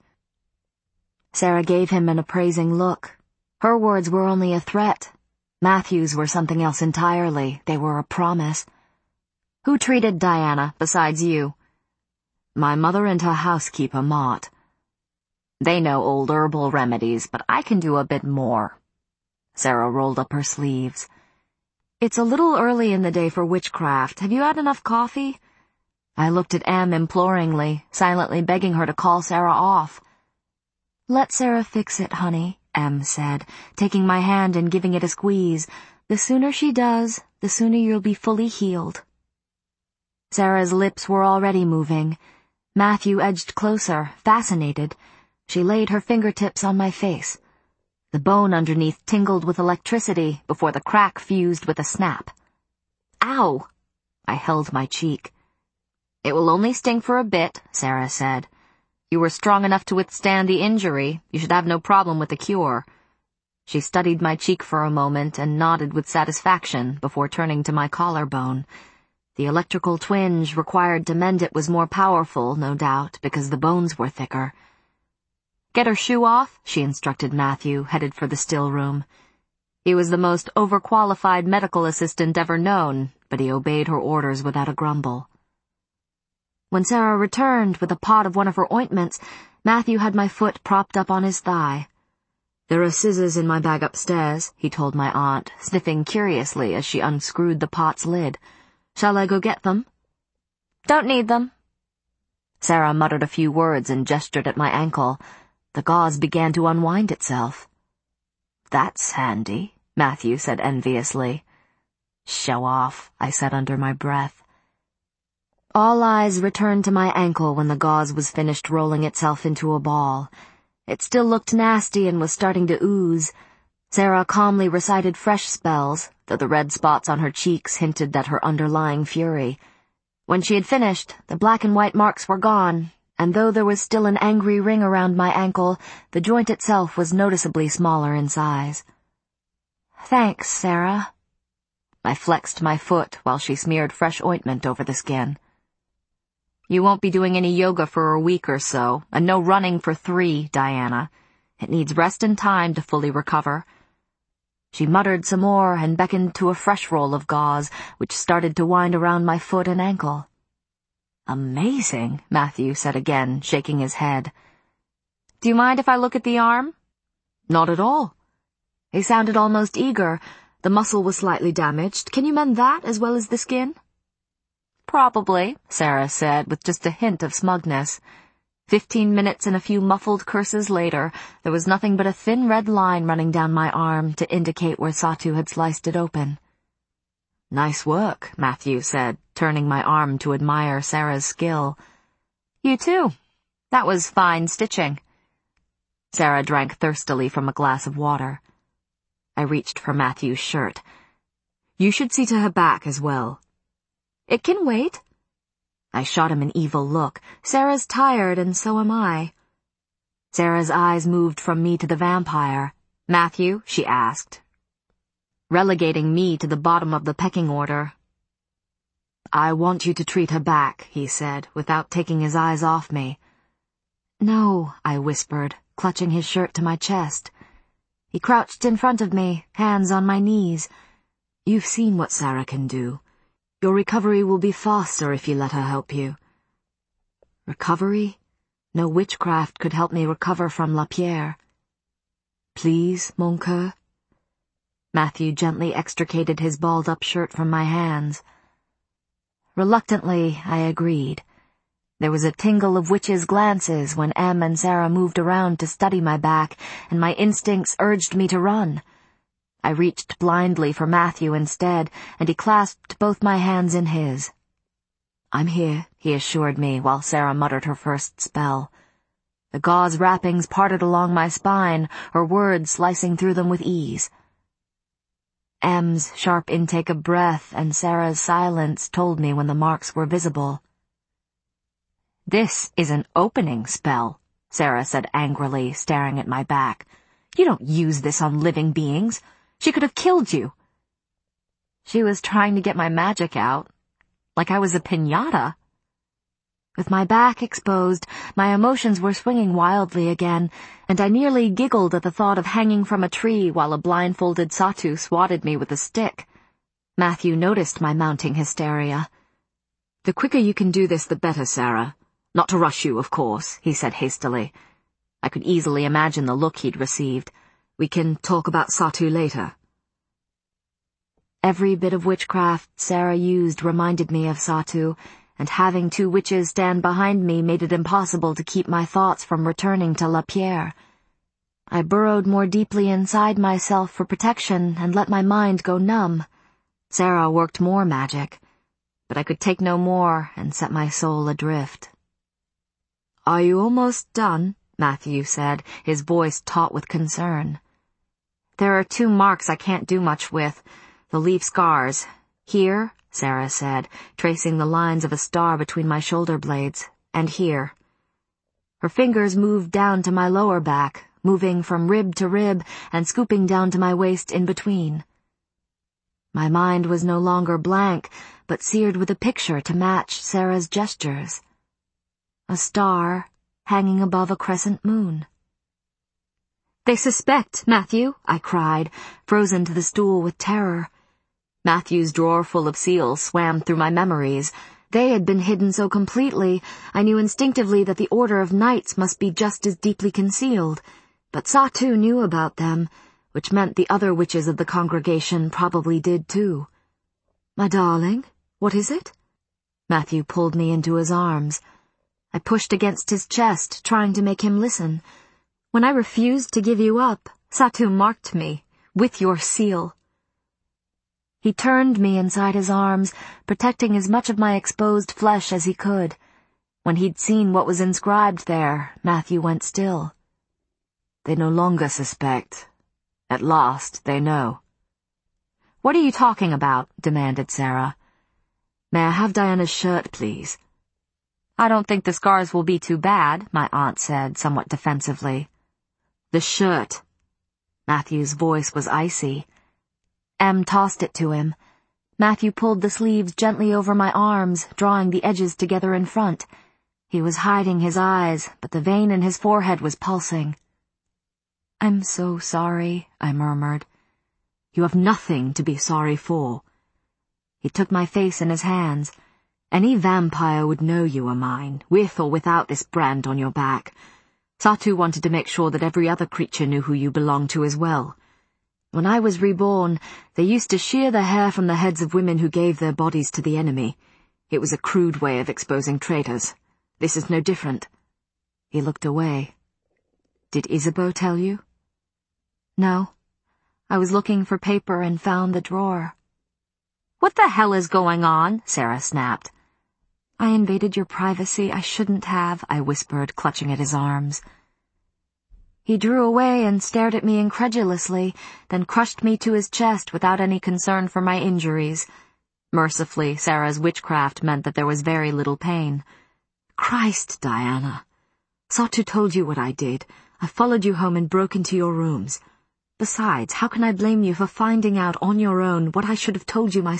[SPEAKER 1] Sarah gave him an appraising look. Her words were only a threat. Matthew's were something else entirely. They were a promise. "Who treated Diana, besides you?" "My mother and her housekeeper, Mott. They know old herbal remedies, but I can do a bit more." Sarah rolled up her sleeves. "It's a little early in the day for witchcraft. Have you had enough coffee?" I looked at Em imploringly, silently begging her to call Sarah off. "Let Sarah fix it, honey," Em said, taking my hand and giving it a squeeze. "The sooner she does, the sooner you'll be fully healed." Sarah's lips were already moving. Matthew edged closer, fascinated. She laid her fingertips on my face. The bone underneath tingled with electricity before the crack fused with a snap. "Ow!" I held my cheek. "It will only sting for a bit," Sarah said. "You were strong enough to withstand the injury. You should have no problem with the cure." She studied my cheek for a moment and nodded with satisfaction before turning to my collarbone. The electrical twinge required to mend it was more powerful, no doubt, because the bones were thicker. "Get her shoe off," she instructed Matthew, headed for the still room. He was the most overqualified medical assistant ever known, but he obeyed her orders without a grumble. When Sarah returned with a pot of one of her ointments, Matthew had my foot propped up on his thigh. "There are scissors in my bag upstairs," he told my aunt, sniffing curiously as she unscrewed the pot's lid. "Shall I go get them?" "Don't need them." Sarah muttered a few words and gestured at my ankle. The gauze began to unwind itself. "That's handy," Matthew said enviously. "Show off," I said under my breath. All eyes returned to my ankle when the gauze was finished rolling itself into a ball. It still looked nasty and was starting to ooze. Sarah calmly recited fresh spells, though the red spots on her cheeks hinted at her underlying fury. When she had finished, the black and white marks were gone, and though there was still an angry ring around my ankle, the joint itself was noticeably smaller in size. "Thanks, Sarah." I flexed my foot while she smeared fresh ointment over the skin. "You won't be doing any yoga for a week or so, and no running for three, Diana. It needs rest and time to fully recover." She muttered some more and beckoned to a fresh roll of gauze, which started to wind around my foot and ankle. "Amazing," Matthew said again, shaking his head. "Do you mind if I look at the arm?" "Not at all." He sounded almost eager. "The muscle was slightly damaged. Can you mend that as well as the skin?" "Probably," Sarah said, with just a hint of smugness. Fifteen minutes and a few muffled curses later, there was nothing but a thin red line running down my arm to indicate where Satu had sliced it open. "Nice work," Matthew said, turning my arm to admire Sarah's skill. "You too. That was fine stitching." Sarah drank thirstily from a glass of water. I reached for Matthew's shirt. "You should see to her back as well." "It can wait." I shot him an evil look. "Sarah's tired, and so am I." Sarah's eyes moved from me to the vampire. "Matthew?" she asked, relegating me to the bottom of the pecking order. "I want you to treat her back," he said, without taking his eyes off me. "No," I whispered, clutching his shirt to my chest. He crouched in front of me, hands on my knees. "You've seen what Sarah can do. Your recovery will be faster if you let her help you." Recovery? No witchcraft could help me recover from Lapierre. "Please, mon coeur?" Matthew gently extricated his balled-up shirt from my hands. Reluctantly, I agreed. There was a tingle of witches' glances when Em and Sarah moved around to study my back, and my instincts urged me to run. I reached blindly for Matthew instead, and he clasped both my hands in his. "I'm here," he assured me, while Sarah muttered her first spell. The gauze wrappings parted along my spine, her words slicing through them with ease. Em's sharp intake of breath and Sarah's silence told me when the marks were visible. "This is an opening spell," Sarah said angrily, staring at my back. "You don't use this on living beings. She could have killed you." She was trying to get my magic out, like I was a piñata. With my back exposed, my emotions were swinging wildly again, and I nearly giggled at the thought of hanging from a tree while a blindfolded Satu swatted me with a stick. Matthew noticed my mounting hysteria. "The quicker you can do this, the better, Sarah. Not to rush you, of course," he said hastily. I could easily imagine the look he'd received. "We can talk about Satu later." Every bit of witchcraft Sarah used reminded me of Satu, and having two witches stand behind me made it impossible to keep my thoughts from returning to Lapierre. I burrowed more deeply inside myself for protection and let my mind go numb. Sarah worked more magic, but I could take no more and set my soul adrift. "Are you almost done?" Matthew said, his voice taut with concern. "There are two marks I can't do much with. They'll leave scars. Here," Sarah said, tracing the lines of a star between my shoulder blades, "and here." Her fingers moved down to my lower back, moving from rib to rib and scooping down to my waist in between. My mind was no longer blank, but seared with a picture to match Sarah's gestures. A star hanging above a crescent moon. "They suspect, Matthew," I cried, frozen to the stool with terror. Matthew's drawer full of seals swam through my memories. They had been hidden so completely, I knew instinctively that the Order of Knights must be just as deeply concealed, but Satu knew about them, which meant the other witches of the congregation probably did too. "My darling, what is it?" Matthew pulled me into his arms. I pushed against his chest, trying to make him listen. "When I refused to give you up, Satu marked me, with your seal." He turned me inside his arms, protecting as much of my exposed flesh as he could. When he'd seen what was inscribed there, Matthew went still. "They no longer suspect. At last, they know." "What are you talking about?" demanded Sarah. "May I have Diana's shirt, please?" I don't think the scars will be too bad, my aunt said, somewhat defensively. The shirt. Matthew's voice was icy. Em tossed it to him. Matthew pulled the sleeves gently over my arms, drawing the edges together in front. He was hiding his eyes, but the vein in his forehead was pulsing. I'm so sorry, I murmured. You have nothing to be sorry for. He took my face in his hands. Any vampire would know you are mine, with or without this brand on your back. Satu wanted to make sure that every other creature knew who you belonged to as well. When I was reborn, they used to shear the hair from the heads of women who gave their bodies to the enemy. It was a crude way of exposing traitors. This is no different. He looked away. Did Isabeau tell you? No. I was looking for paper and found the drawer. What the hell is going on? Sarah snapped. I invaded your privacy. I shouldn't have, I whispered, clutching at his arms. He drew away and stared at me incredulously, then crushed me to his chest without any concern for my injuries. Mercifully, Sarah's witchcraft meant that there was very little pain. Christ, Diana. Satu told you what I did. I followed you home and broke into your rooms. Besides, how can I blame you for finding out on your own what I should have told you myself?